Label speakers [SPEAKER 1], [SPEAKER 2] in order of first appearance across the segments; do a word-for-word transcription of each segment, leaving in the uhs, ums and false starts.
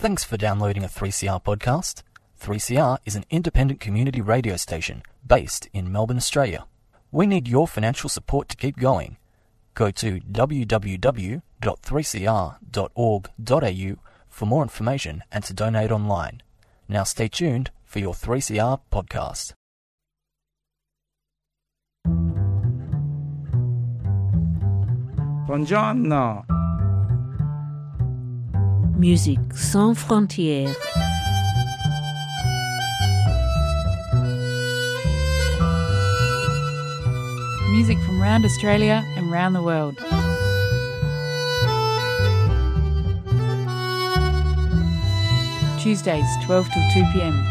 [SPEAKER 1] Thanks for downloading a three C R podcast. three C R is an independent community radio station based in Melbourne, Australia. We need your financial support to keep going. Go to w w w dot three c r dot org dot a u for more information and to donate online. Now stay tuned for your three C R podcast.
[SPEAKER 2] Buongiorno.
[SPEAKER 3] Musique sans frontières.
[SPEAKER 4] Music from around Australia and around the world. Tuesdays, twelve till two p m.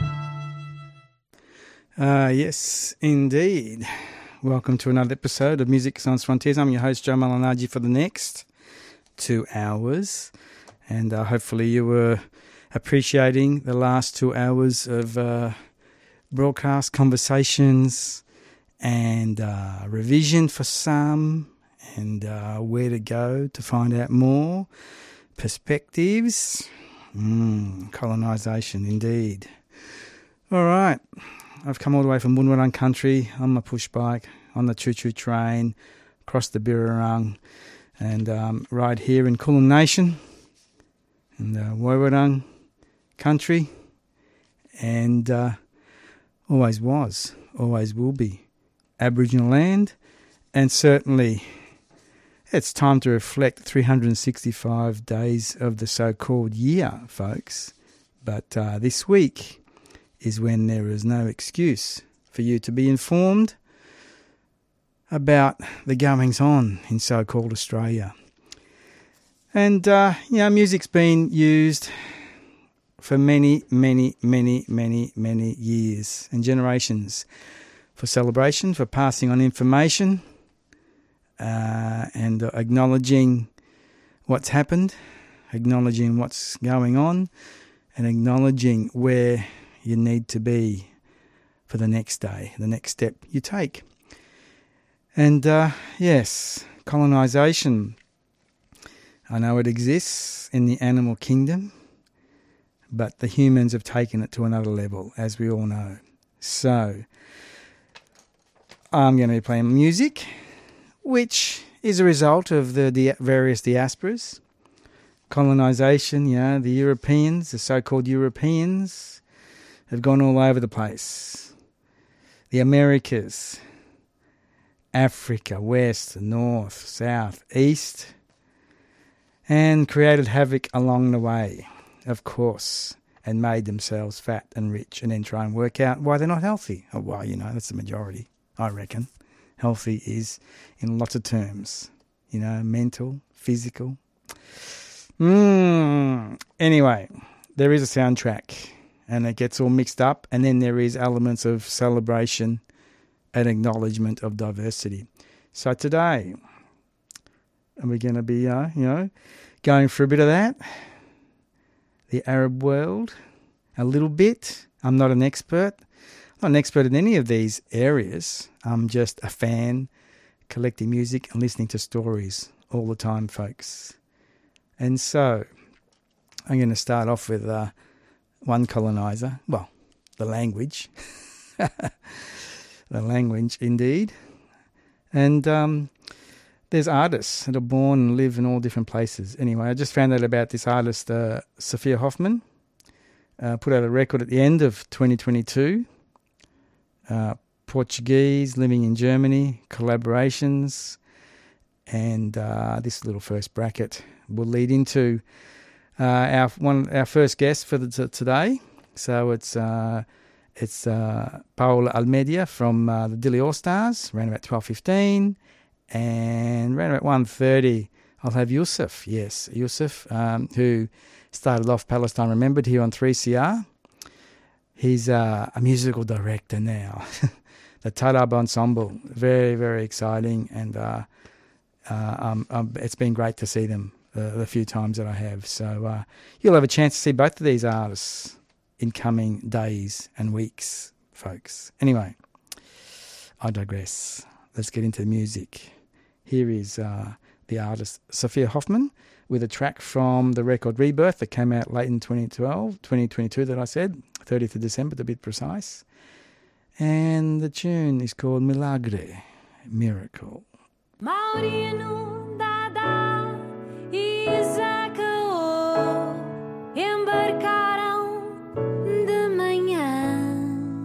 [SPEAKER 2] Uh, yes, indeed. Welcome to another episode of Music Sans Frontières. I'm your host, Joe Malinaji, for the next two hours. And uh, hopefully you were appreciating the last two hours of uh, broadcast conversations and uh, revision for some, and uh, where to go to find out more, perspectives, mm, colonisation indeed. All right, I've come all the way from Woonwurrung country on my push bike, on the choo-choo train, across the Birrarung, and um, right here in Kulin Nation, in the Woiwurrung country, and uh, always was, always will be Aboriginal land, and certainly it's time to reflect three hundred sixty-five days of the so-called year, folks. But uh, this week is when there is no excuse for you to be informed about the goings-on in so-called Australia. And, uh, you know, music's been used for many, many, many, many, many years and generations for celebration, for passing on information, uh, and acknowledging what's happened, acknowledging what's going on, and acknowledging where you need to be for the next day, the next step you take. And, uh, yes, colonisation. I know it exists in the animal kingdom, but the humans have taken it to another level, as we all know. So, I'm going to be playing music, which is a result of the di- various diasporas. Colonisation, you know, the Europeans, the so-called Europeans, have gone all over the place. The Americas, Africa, West, North, South, East, and created havoc along the way, of course, and made themselves fat and rich, and then try and work out why they're not healthy. Oh, well, you know, that's the majority, I reckon. Healthy is in lots of terms, you know, mental, physical. Mm. Anyway, there is a soundtrack, and it gets all mixed up, and then there is elements of celebration and acknowledgement of diversity. So today, are we going to be, uh, you know, going for a bit of that? The Arab world, a little bit. I'm not an expert. I'm not an expert in any of these areas. I'm just a fan, collecting music and listening to stories all the time, folks. And so I'm going to start off with uh, one coloniser. Well, the language. The language, indeed. And um, there's artists that are born and live in all different places. Anyway, I just found out about this artist, uh, Sophia Hoffman, uh, put out a record at the end of twenty twenty-two. Uh, Portuguese, living in Germany, collaborations, and uh, this little first bracket will lead into uh, our one our first guest for the t- today. So it's uh, it's uh, Paola Almeida from uh, the Dili All Stars, around about twelve fifteen. And around about one thirty, I'll have Yusuf, yes, Yusuf, um, who started off Palestine Remembered here on three C R. He's uh, a musical director now. The Tarab Ensemble, very, very exciting. And uh, uh, um, um, it's been great to see them uh, the few times that I have. So uh, you'll have a chance to see both of these artists in coming days and weeks, folks. Anyway, I digress. Let's get into music. Here is uh, the artist Sophia Hoffman, with a track from the record Rebirth that came out late in twenty twelve, twenty twenty-two that I said, thirtieth of December to be precise. And the tune is called Milagre, Miracle.
[SPEAKER 5] Maurino, Dada e Zacao embarcaram de manhã.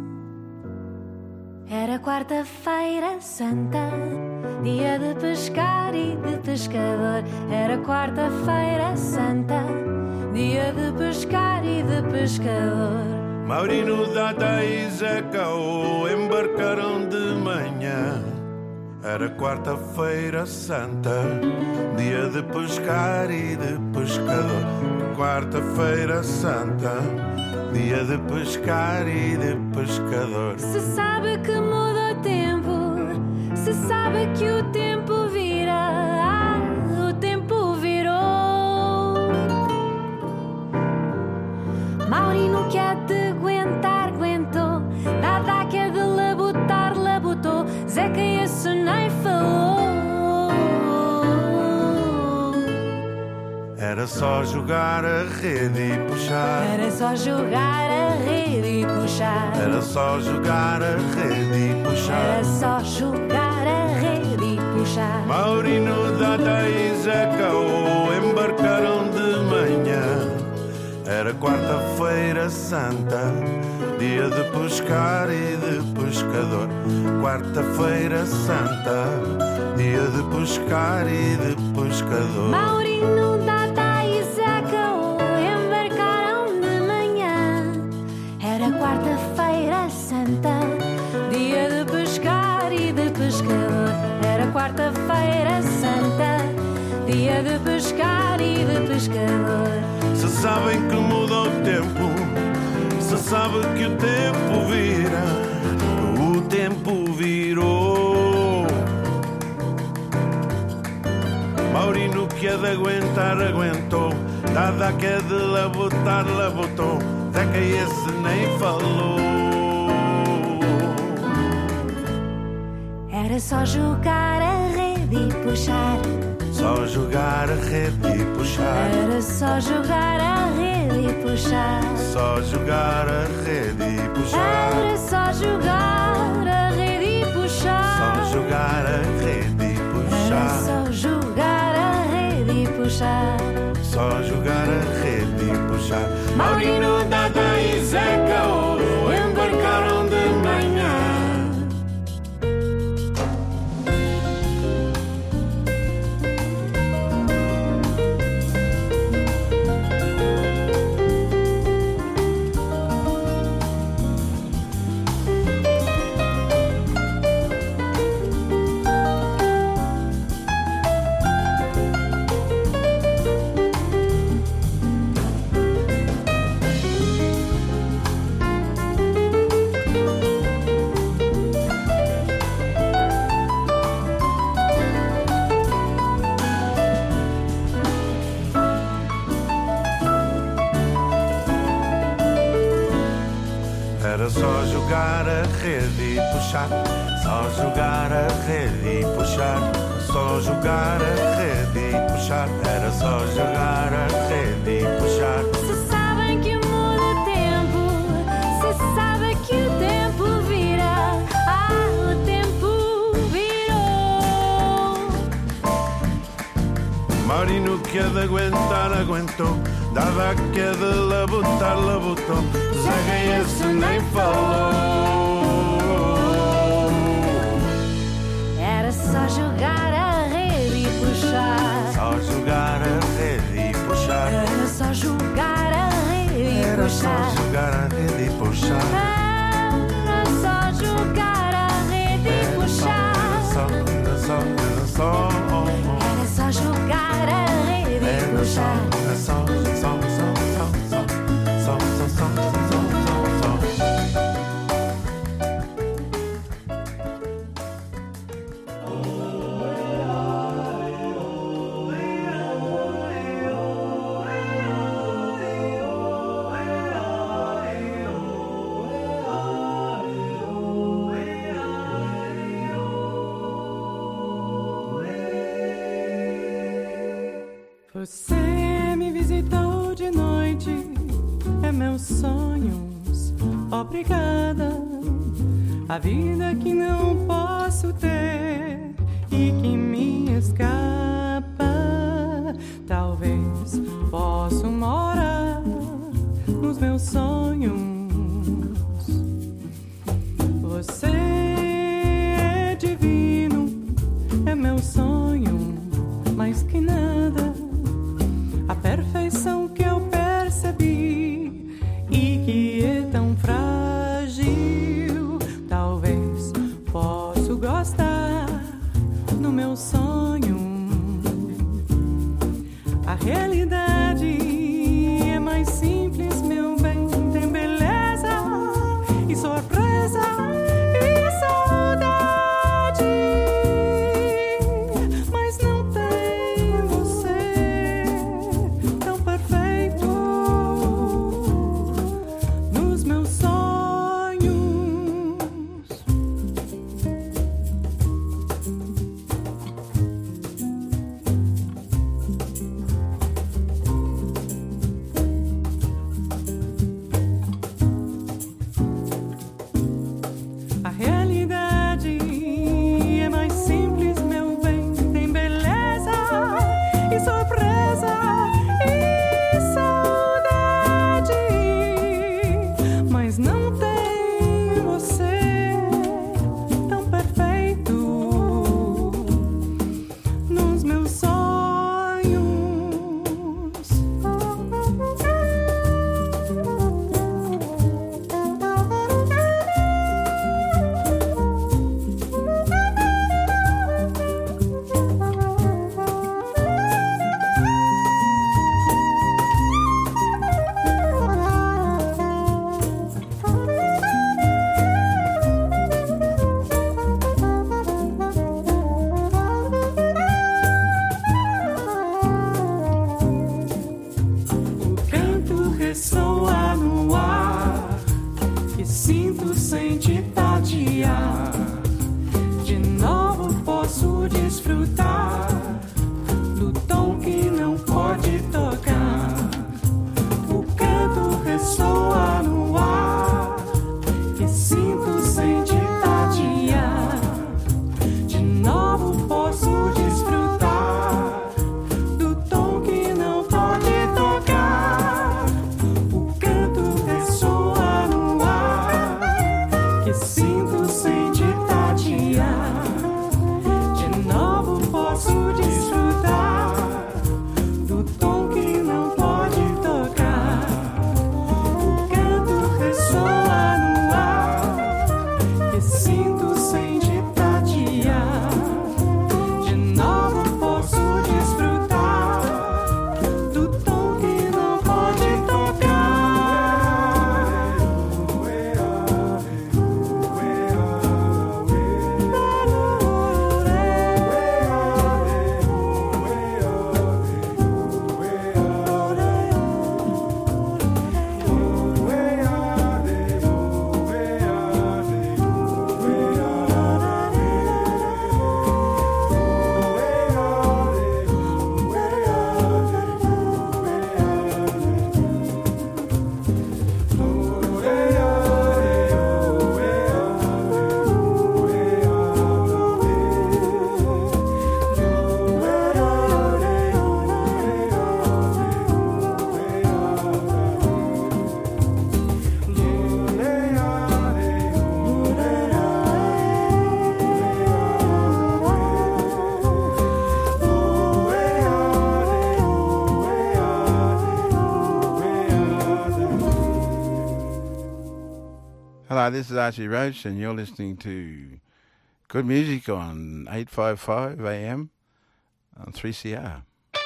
[SPEAKER 5] Era quarta-feira santa, dia de pescar e de pescador. Era quarta-feira santa, dia de pescar e de pescador.
[SPEAKER 6] Maurino, Dada e Zacao embarcaram de manhã. Era quarta-feira santa, dia de pescar e de pescador. Quarta-feira santa, dia de pescar e de pescador.
[SPEAKER 5] Se sabe que muda o tempo, se sabe que o tempo vira, ah, o tempo virou. Maurino que é de aguentar, aguentou. Dada que é de labutar, labutou. Zeca esse nem falou.
[SPEAKER 6] Era só jogar a rede e puxar.
[SPEAKER 5] Era só jogar a rede e puxar.
[SPEAKER 6] Era só jogar a rede e puxar.
[SPEAKER 5] Era só jogar a rede e puxar.
[SPEAKER 6] Maurino, Dada e Zacao embarcaram de manhã. Era quarta-feira santa, dia de pescar e de pescador. Quarta-feira santa, dia de pescar e de pescador.
[SPEAKER 5] Maurino, Dada e Zacao embarcaram de manhã. Era quarta-feira santa, dia de pescar e de pescador. Era quarta-feira santa, dia de pescar e de pescador.
[SPEAKER 6] Se sabem que muda o tempo, se sabe que o tempo vira, o tempo virou. Maurino que é de aguentar, aguentou. Dada que é de labutar, labutou. Zeca esse nem falou.
[SPEAKER 5] Era só jogar a rede e puxar.
[SPEAKER 6] Só jogar a rede e puxar.
[SPEAKER 5] Era só jogar a rede e puxar.
[SPEAKER 6] Só jogar a rede e puxar.
[SPEAKER 5] Era só jogar a rede e puxar.
[SPEAKER 6] Só jogar a rede e puxar.
[SPEAKER 5] Era só jogar a rede e puxar.
[SPEAKER 6] Só jogar a rede e puxar. Maurino, Dada e Zacao embarcaram de manhã. Era só jogar a rede e puxar. Só jogar a rede e puxar. Só jogar a rede e puxar. Era só jogar a rede e puxar.
[SPEAKER 5] Se sabem que muda o tempo, se sabe que o tempo vira, ah, o tempo virou.
[SPEAKER 6] Maurino que é de aguentar, aguentou. Dada que é de labutar, labutou. Zeca esse nem falou.
[SPEAKER 5] Era só jogar a rede e puxar.
[SPEAKER 6] Só jogar a rede e puxar.
[SPEAKER 5] Era só jogar a rede e
[SPEAKER 6] Era só
[SPEAKER 5] puxar.
[SPEAKER 6] jogar a rede e puxar.
[SPEAKER 5] Era só jogar a rede e puxar.
[SPEAKER 6] Era só, era só, era só.
[SPEAKER 5] Era só jogar a rede e puxar.
[SPEAKER 6] Era só, só, só, só, só, só, só, só, só, só.
[SPEAKER 7] Você me visitou de noite, é meus sonhos, obrigada. A vida que não posso ter e que me escapa. Talvez possa morar nos meus sonhos. Você é divino, é meu sonho, mais que nada. A perfeição que eu percebi e que é tão frágil. Talvez possa gostar no meu sonho. A realidade é mais simples, meu bem. Tem beleza e surpresa e saudade, mas não tem você tão perfeito nos meus sonhos. A realidade é mais simples, meu bem. Tem beleza e surpresa e saudade, mas não tem você tão perfeito nos meus sonhos. O canto ressoa no ar e sinto sem te tatear. De novo posso desfrutar do tom que não pode tocar. O canto ressoa no ar e sinto sem te tatear. De novo posso desfrutar do tom que não pode tocar. O canto ressoa no ar que sinto sem te tatear. De novo posso desfrutar do tom que não pode tocar. O canto ressoa no ar que sinto sem te tatear. De novo posso desfrutar do tom que não pode tocar.
[SPEAKER 8] Hello, this is Archie Roach, and you're listening to good music on eight fifty-five A M on three C R.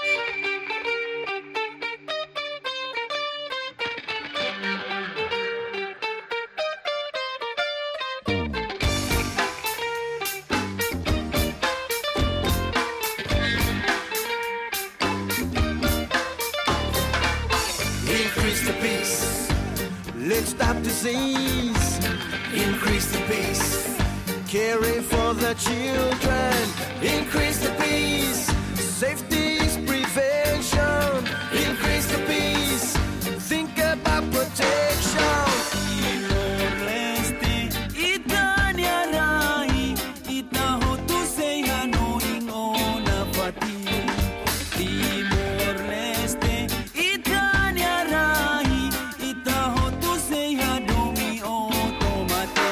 [SPEAKER 9] Increase the peace, let's stop disease. Increase the peace, caring for the children. Increase the peace, safety is preferred. prevention. Increase the peace. Think about protection.
[SPEAKER 7] Timor-Leste, Itania Rai, Itahotu Seyano Ingona Pati. Timor-Leste, Itania Rai, Itahotu Seyano Automate.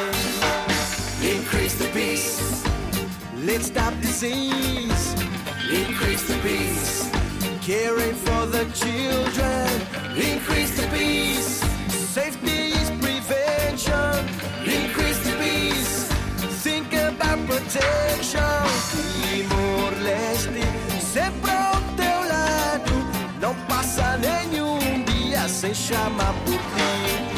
[SPEAKER 9] Increase the peace. Let's stop disease. Increase the peace. Caring for the children. Increase the peace. Safety is prevention. Increase the peace. Think about protection. Timor-Leste, sempre ao teu lado. Não passa nenhum dia sem chamar por ti.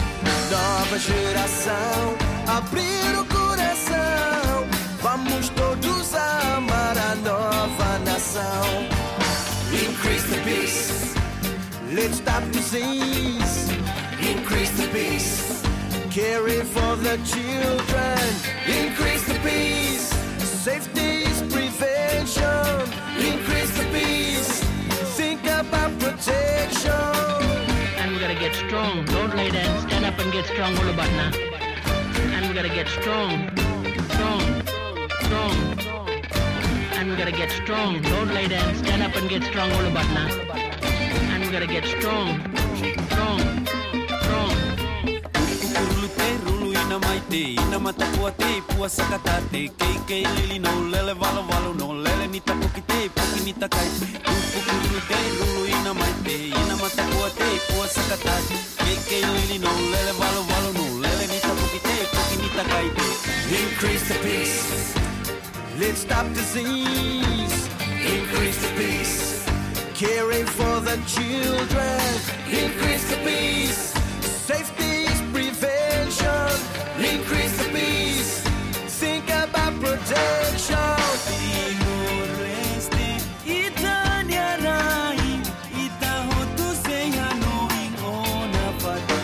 [SPEAKER 9] Nova geração, abrir o coração. Vamos todos amar a nova nação. Increase the peace. Let's stop disease. Increase the peace. Caring for the children. Increase the peace. Safety is prevention. Increase the peace. Think about protection.
[SPEAKER 10] And we gotta get strong. Don't lay down. Stand up and get strong, Ulubatna. And we gotta get strong. Strong. Strong. And we gotta get strong. Don't lay down. Stand up and get strong, Ulubatna. And we gotta get strong. Strong. Strong.
[SPEAKER 7] Kurulute rulu ina maite, ina matapuate, pua sakatate, kei lili no lele valo valo no lele nita pokite, poki nita kai. Kurulute rulu ina maite, ina matapuate, pua sakatate, kei lili no lele valo valo no lele nita pokite, poki nita kai.
[SPEAKER 9] Increase the peace. Let's stop disease. Increase the peace. Caring for the children. Increase the peace. Safety is prevention. Increase the peace. Think about protection.
[SPEAKER 7] Timor-Leste, Itania Rai, Itahotu Seyano Ingona Pati.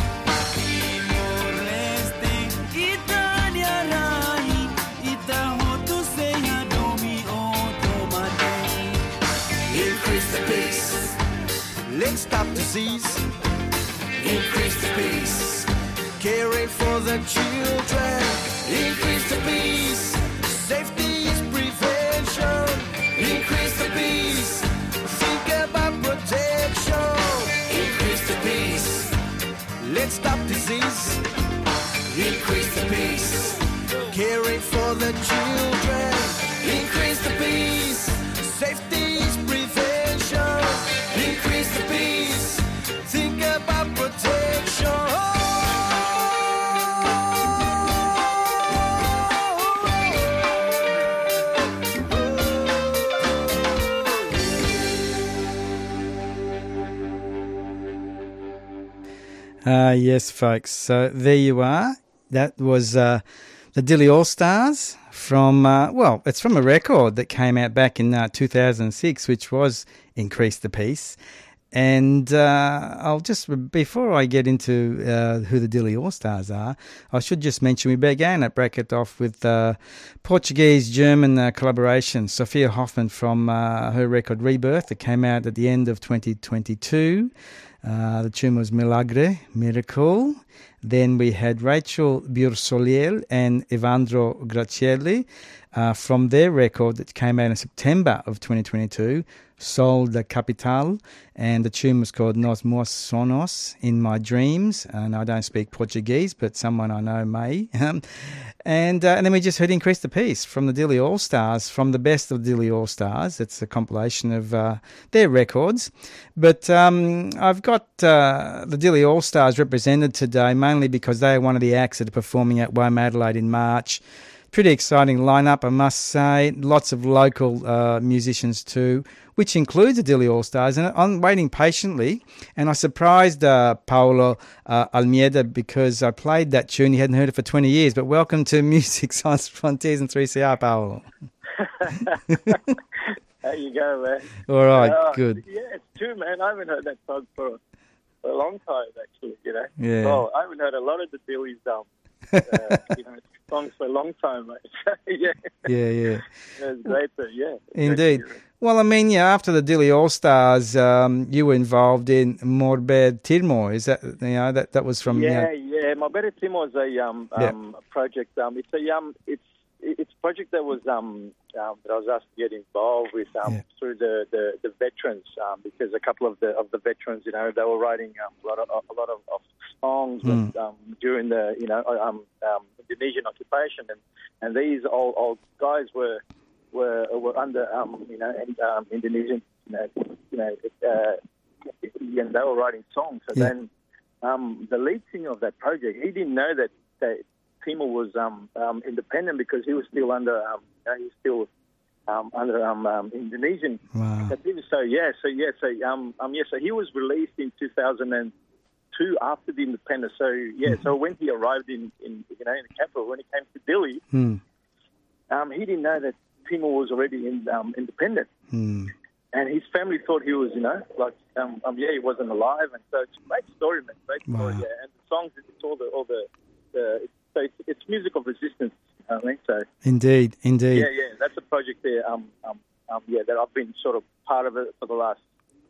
[SPEAKER 7] Timor-Leste, Itania Rai, Itahotu Seyano Automate.
[SPEAKER 9] Increase the peace. Let's stop disease. Increase the peace. Caring for the children. Increase the peace. Safety is prevention. Increase the peace. Think about protection. Increase the peace. Let's stop disease. Increase the peace. Caring for the children. Increase the peace. Safety is prevention. Increase the peace. Think about protection.
[SPEAKER 2] Uh, yes, folks. So there you are. That was uh, the Dili All-Stars from, uh, well, it's from a record that came out back in uh, two thousand six, which was Increase the Peace. And uh, I'll just, before I get into uh, who the Dili All-Stars are, I should just mention we began at bracket off with uh, Portuguese-German uh, collaboration, Sophia Hoffman from uh, her record Rebirth that came out at the end of twenty twenty-two. Uh, the tune was Milagre, Miracle. Then we had Rachel Birsoliel and Evandro Gracielli uh, from their record that came out in September of twenty twenty-two, Sol da Capital, and the tune was called Nos Meus Sonos, In My Dreams, and I don't speak Portuguese, but someone I know may. and uh, and then we just heard Increase the Peace from the Dili All-Stars, from the best of Dili All-Stars. It's a compilation of uh, their records. But um, I've got uh, the Dili All-Stars represented today, mainly because they are one of the acts that are performing at Wome Adelaide in March. Pretty exciting lineup, I must say. Lots of local uh, musicians too, which includes the Dili All-Stars. And I'm waiting patiently. And I surprised uh, Paolo uh, Almeida because I played that tune. He hadn't heard it for twenty years. But welcome to Music Sans Frontiers and three C R, Paolo.
[SPEAKER 11] How you go, man?
[SPEAKER 2] All right,
[SPEAKER 11] uh,
[SPEAKER 2] good.
[SPEAKER 11] Yeah, it's true, man. I haven't heard that song for, for a long time, actually, you know.
[SPEAKER 2] Yeah.
[SPEAKER 11] Well, I haven't heard a lot of the Dili's um, uh, you know, songs for a long time, mate. yeah.
[SPEAKER 2] Yeah, yeah.
[SPEAKER 11] It's great, to, yeah.
[SPEAKER 2] Indeed. Well, I mean, yeah, after the Dili All Stars, um, you were involved in Morbed Tirmo. Is that, you know, that, that was from...
[SPEAKER 11] Yeah,
[SPEAKER 2] you know,
[SPEAKER 11] yeah. Morbed Tirmo is a um,
[SPEAKER 2] Yeah.
[SPEAKER 11] um, project. Um, it's a um, it's it's a project that was um, um, that I was asked to get involved with um,
[SPEAKER 2] Yeah.
[SPEAKER 11] through the, the, the veterans um, because a couple of the of the veterans, you know, they were writing um, a lot of a lot of, of songs
[SPEAKER 2] Mm.
[SPEAKER 11] with, um, during the you know um, um, Indonesian occupation, and, and these old old guys were were were under um, you know and, um, Indonesian you know you know uh, and they were writing songs. So
[SPEAKER 2] Yeah.
[SPEAKER 11] then um, the lead singer of that project, he didn't know that, that Timor was um, um, independent because he was still under um, you know, he was still um, under um, um, Indonesian.
[SPEAKER 2] Wow.
[SPEAKER 11] So yeah, so yeah, so um, um, yeah, so he was released in two thousand two after the independence. So yeah, so when he arrived in, in you know in the capital, when he came to Dili,
[SPEAKER 2] Hmm.
[SPEAKER 11] um, he didn't know that Timor was already in, um, independent.
[SPEAKER 2] Hmm.
[SPEAKER 11] And his family thought he was, you know, like, um, um, yeah, he wasn't alive, and so it's a great story, man, great story,
[SPEAKER 2] Wow.
[SPEAKER 11] yeah. And the songs, it's all the, all the, the it's, so it's, it's music of resistance, I think. So
[SPEAKER 2] Indeed, indeed.
[SPEAKER 11] yeah, yeah, that's a project there, um, um, um, yeah, that I've been sort of part of it for the last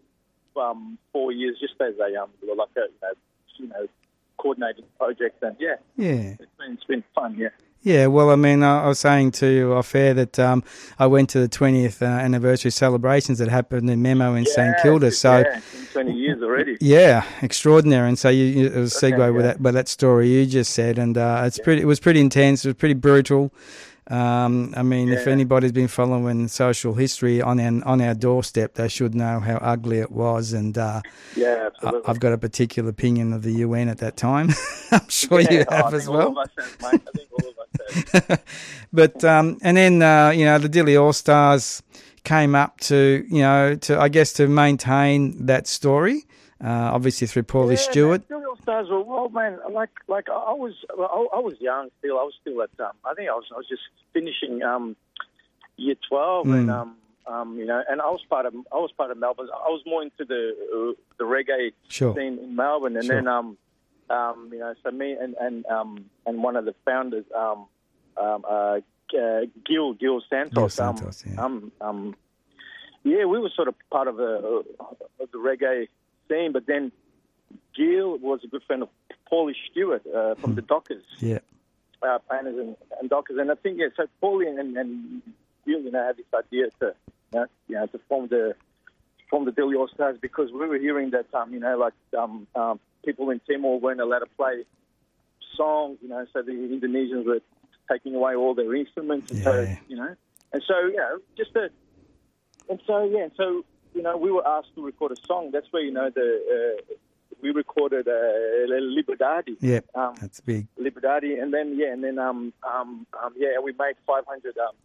[SPEAKER 11] um four years, just as a um, like a, you know, you know, coordinating project, and yeah,
[SPEAKER 2] Yeah.
[SPEAKER 11] it's been it's been fun, yeah.
[SPEAKER 2] Yeah, well, I mean, I I was saying to you off air that um, I went to the twentieth uh, anniversary celebrations that happened in Memo in St
[SPEAKER 11] Yeah,
[SPEAKER 2] Kilda.
[SPEAKER 11] it's-
[SPEAKER 2] So,
[SPEAKER 11] yeah, it's been twenty years already.
[SPEAKER 2] yeah, extraordinary. And so you, you, it was a segue
[SPEAKER 11] Okay,
[SPEAKER 2] with
[SPEAKER 11] yeah.
[SPEAKER 2] that, by that story you just said, and uh, it's pretty. It was pretty intense. It was pretty brutal. Um, I mean, if
[SPEAKER 11] Yeah.
[SPEAKER 2] anybody's been following social history on our, on our doorstep, they should know how ugly it was. And uh,
[SPEAKER 11] Yeah,
[SPEAKER 2] I,
[SPEAKER 11] absolutely.
[SPEAKER 2] I've got a particular opinion of the U N at that time. I'm sure
[SPEAKER 11] Yeah,
[SPEAKER 2] you
[SPEAKER 11] I
[SPEAKER 2] have
[SPEAKER 11] think
[SPEAKER 2] as
[SPEAKER 11] all
[SPEAKER 2] well.
[SPEAKER 11] of us have, mate. I think all of us have.
[SPEAKER 2] But um, and then uh, you know the Dili All Stars came up to you know to I guess to maintain that story, uh, obviously through Paulie
[SPEAKER 11] yeah,
[SPEAKER 2] Stewart.
[SPEAKER 11] Man, All Stars were well, man. Like, like I I was, I, I was young still. I was still at, um, I think I was, I was just finishing um, year twelve, and
[SPEAKER 2] Mm.
[SPEAKER 11] um, um, you know, and I was part of, I was part of Melbourne. I was more into the uh, the reggae
[SPEAKER 2] Sure.
[SPEAKER 11] scene in Melbourne, and
[SPEAKER 2] Sure.
[SPEAKER 11] then um, um, you know, so me and and um, and one of the founders, um, um, uh, uh, Gil Gil Santos,
[SPEAKER 2] Gil Santos,
[SPEAKER 11] um,
[SPEAKER 2] yeah.
[SPEAKER 11] um, um, yeah, we were sort of part of the uh, of the reggae scene, but then Gil was a good friend of Paulie Stewart uh, from the Dockers,
[SPEAKER 2] Yeah,
[SPEAKER 11] uh, painters and, and Dockers, and I think yeah, so Paulie and, and Gil, you know, had this idea to, you know, you know to form the form the Dili All Stars because we were hearing that um, you know, like um, um, people in Timor weren't allowed to play songs, you know, so the Indonesians were taking away all their instruments, and so
[SPEAKER 2] Yeah.
[SPEAKER 11] you know, and so you know, just a, and so yeah, and so you know, we were asked to record a song. That's where you know the uh, we recorded uh, Liberdade.
[SPEAKER 2] yeah,
[SPEAKER 11] Um,
[SPEAKER 2] that's big.
[SPEAKER 11] Liberdade, and then yeah, and then um um, um yeah, we made five hundred um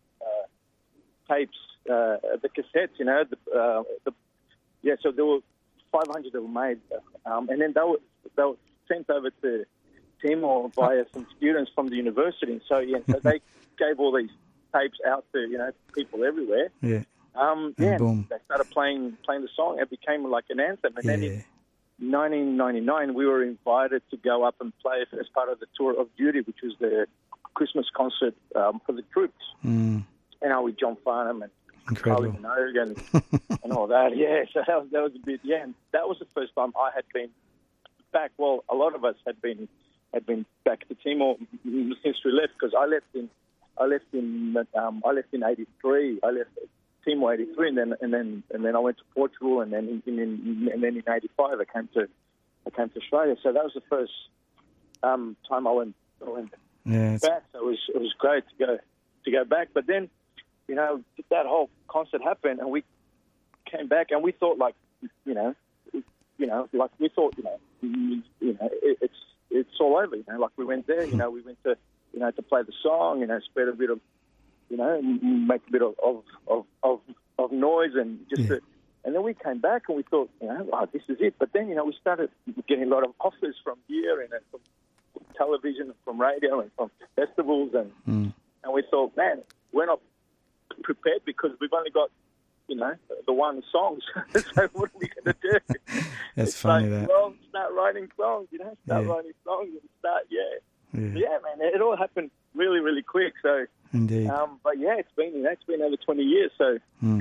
[SPEAKER 11] uh, tapes, uh, the cassettes, you know, the uh, the yeah, so there were five hundred that were made, um, and then they were they were sent over to Timor via some students from the university. And so yeah, so they gave all these tapes out to you know people everywhere.
[SPEAKER 2] Yeah,
[SPEAKER 11] Um,
[SPEAKER 2] And
[SPEAKER 11] yeah,
[SPEAKER 2] boom.
[SPEAKER 11] they started playing playing the song. It became like an anthem, and then in
[SPEAKER 2] yeah,
[SPEAKER 11] nineteen ninety-nine, we were invited to go up and play as part of the Tour of Duty, which was the Christmas concert um, for the troops.
[SPEAKER 2] mm,
[SPEAKER 11] And I with John Farnham and
[SPEAKER 2] incredible.
[SPEAKER 11] Kylie Minogue and, and all that. Yeah, so that was, that was a bit. Yeah, and that was the first time I had been back. Well, a lot of us had been had been back to Timor since we left because I left in I left in um, I left in eighty-three. I left Timor eighty-three, and then and then and then I went to Portugal, and then in, in, and then in eighty-five I came to I came to Australia. So that was the first um, time I went, I went
[SPEAKER 2] Yeah, it's,
[SPEAKER 11] back. So it was it was great to go to go back. But then, you know, that whole concert happened, and we came back, and we thought like, you know, you know, like we thought, you know, you know, it, it's it's all over. You know, like we went there, you know, we went to, you know, to play the song, you know, spread a bit of, you know, make a bit of of of, of, of noise, and just,
[SPEAKER 2] Yeah.
[SPEAKER 11] to, and then we came back, and we thought, you know, wow, this is it. But then, you know, we started getting a lot of offers from here and from television, from radio, and from festivals, and
[SPEAKER 2] mm,
[SPEAKER 11] and we thought, man, we're not prepared because we've only got, you know, the one song. So what are we going to do?
[SPEAKER 2] that's
[SPEAKER 11] It's
[SPEAKER 2] funny
[SPEAKER 11] like,
[SPEAKER 2] that.
[SPEAKER 11] well, start writing songs, you know, start
[SPEAKER 2] Yeah.
[SPEAKER 11] writing songs and start, yeah.
[SPEAKER 2] Yeah,
[SPEAKER 11] Yeah, man, it all happened really, really quick. So,
[SPEAKER 2] indeed.
[SPEAKER 11] um, but yeah, it's been, you know, it's been over twenty years. So,
[SPEAKER 2] Mm.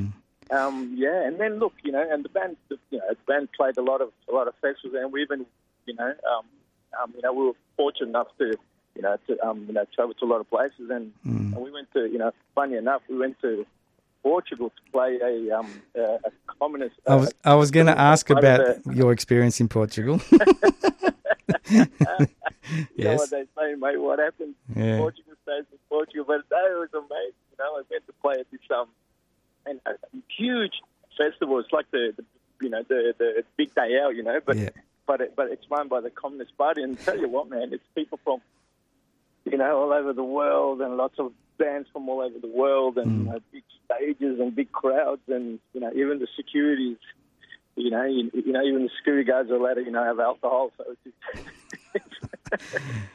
[SPEAKER 11] Um, yeah, and then look, you know, and the band, you know, the band played a lot of a lot of festivals, and we even, you know, um, um, you know, we were fortunate enough to, you know, to um, you know, travel to a lot of places, and,
[SPEAKER 2] Mm.
[SPEAKER 11] and we went to, you know, funny enough, we went to Portugal to play a um a, a communist.
[SPEAKER 2] I was I was going to ask
[SPEAKER 11] part
[SPEAKER 2] about
[SPEAKER 11] of the-
[SPEAKER 2] your experience in Portugal.
[SPEAKER 11] You know
[SPEAKER 2] Yes.
[SPEAKER 11] what they say, mate? What happened?
[SPEAKER 2] Yeah.
[SPEAKER 11] Portugal stays in Portugal, but no, it was amazing. You know, I went to play at this um, and a huge festival. It's like the, the you know, the the big day out. You know, but
[SPEAKER 2] Yeah.
[SPEAKER 11] but it, but it's run by the Communist Party. And tell you what, man, it's people from, you know, all over the world, and lots of bands from all over the world, and you know, big stages and big crowds, and you know, even the securities. You know, you, you know, even the security guards are allowed to, you know, have alcohol. So it's just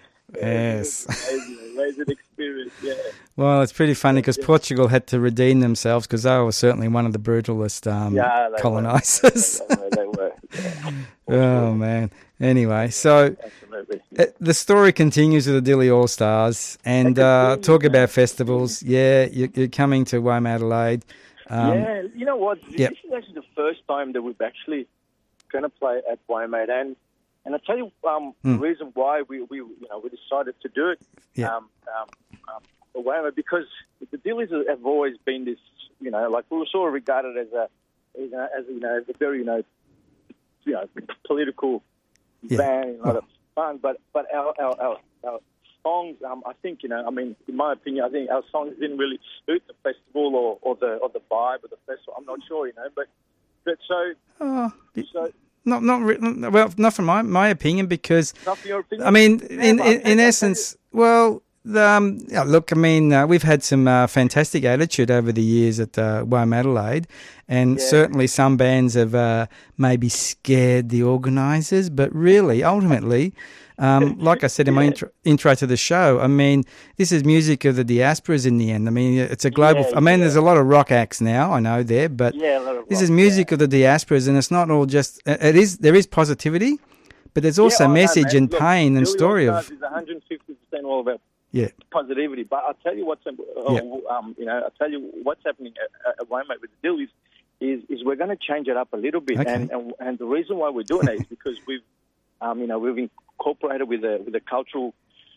[SPEAKER 2] Yes.
[SPEAKER 11] amazing, amazing experience. Yeah.
[SPEAKER 2] Well, it's pretty funny because Portugal had to redeem themselves because they were certainly one of the brutalist um,
[SPEAKER 11] Yeah, they
[SPEAKER 2] colonisers.
[SPEAKER 11] Were. They were. They were. Yeah.
[SPEAKER 2] Oh, man. Anyway, so
[SPEAKER 11] Absolutely.
[SPEAKER 2] uh, the story continues with the Dilly All Stars, and uh, talk about festivals. Yeah, you, you're coming to Wame Adelaide. Um,
[SPEAKER 11] yeah, you know what?
[SPEAKER 2] Yep.
[SPEAKER 11] This is actually the first time that we've actually going to play at Waimate, and and I tell you um,
[SPEAKER 2] Mm.
[SPEAKER 11] the reason why we, we you know we decided to do it.
[SPEAKER 2] Yeah.
[SPEAKER 11] Um, um, um, at Waimate, because the Dillies have always been this, you know, like we were sort of regarded as a, as a, as, you know, a very, you know, you know, political
[SPEAKER 2] Yeah.
[SPEAKER 11] band, a lot of fun. But but our our, our, our songs, um, I think, you know, I mean, in my opinion, I think our songs didn't really suit the festival or, or the or the vibe of the festival. I'm not sure, you know, but but so
[SPEAKER 2] Oh,
[SPEAKER 11] so.
[SPEAKER 2] not not re- well, not from my my opinion because
[SPEAKER 11] Not for your opinion?
[SPEAKER 2] I mean,
[SPEAKER 11] Yeah,
[SPEAKER 2] in
[SPEAKER 11] but
[SPEAKER 2] in,
[SPEAKER 11] I tell
[SPEAKER 2] in
[SPEAKER 11] you- I
[SPEAKER 2] essence, well, the, um, yeah, look, I mean, uh, we've had some uh, fantastic attitude over the years at uh, Wame Adelaide, and
[SPEAKER 11] Yeah.
[SPEAKER 2] certainly some bands have uh, maybe scared the organisers, but really, ultimately. Um, like I said in my
[SPEAKER 11] Yeah.
[SPEAKER 2] intro, intro to the show, I mean, this is music of the diasporas in the end. I mean, it's a global.
[SPEAKER 11] Yeah,
[SPEAKER 2] I mean,
[SPEAKER 11] yeah.
[SPEAKER 2] there's a lot of rock acts now, I know there, but
[SPEAKER 11] Yeah, a lot of
[SPEAKER 2] this
[SPEAKER 11] rock,
[SPEAKER 2] is music of the diasporas, and it's not all just. It is there is positivity, but there's also
[SPEAKER 11] Yeah, oh, no,
[SPEAKER 2] message
[SPEAKER 11] man.
[SPEAKER 2] and
[SPEAKER 11] Look,
[SPEAKER 2] pain and
[SPEAKER 11] Billy
[SPEAKER 2] story
[SPEAKER 11] All
[SPEAKER 2] of
[SPEAKER 11] Stars is one hundred fifty percent all about
[SPEAKER 2] yeah,
[SPEAKER 11] positivity. But I'll tell you what's, uh,
[SPEAKER 2] Yeah.
[SPEAKER 11] um, you know, I'll tell you what's happening at, at Waimate with the Dillies is is we're going to change it up a little bit,
[SPEAKER 2] Okay.
[SPEAKER 11] and, and and the reason why we're doing it is because we've, um, you know, we've incorporated with a with a cultural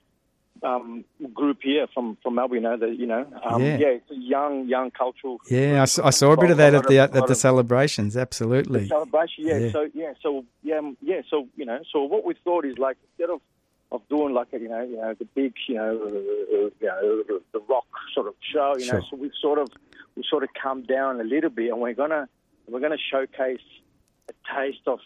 [SPEAKER 11] um, group here from from Melbourne. You know, the, you know, um,
[SPEAKER 2] Yeah.
[SPEAKER 11] yeah, it's a young young cultural.
[SPEAKER 2] yeah. I saw, I saw a bit of that at the at the celebrations. Absolutely.
[SPEAKER 11] The celebration, yeah.
[SPEAKER 2] Yeah.
[SPEAKER 11] So yeah, so yeah, um, yeah. So you know, so what we thought is like instead of of doing like a, you know, you know, the big, you know, uh, you know, the, the rock sort of show, you know.
[SPEAKER 2] Sure.
[SPEAKER 11] So we've sort of we sort of come down a little bit, and we're gonna we're gonna showcase a taste of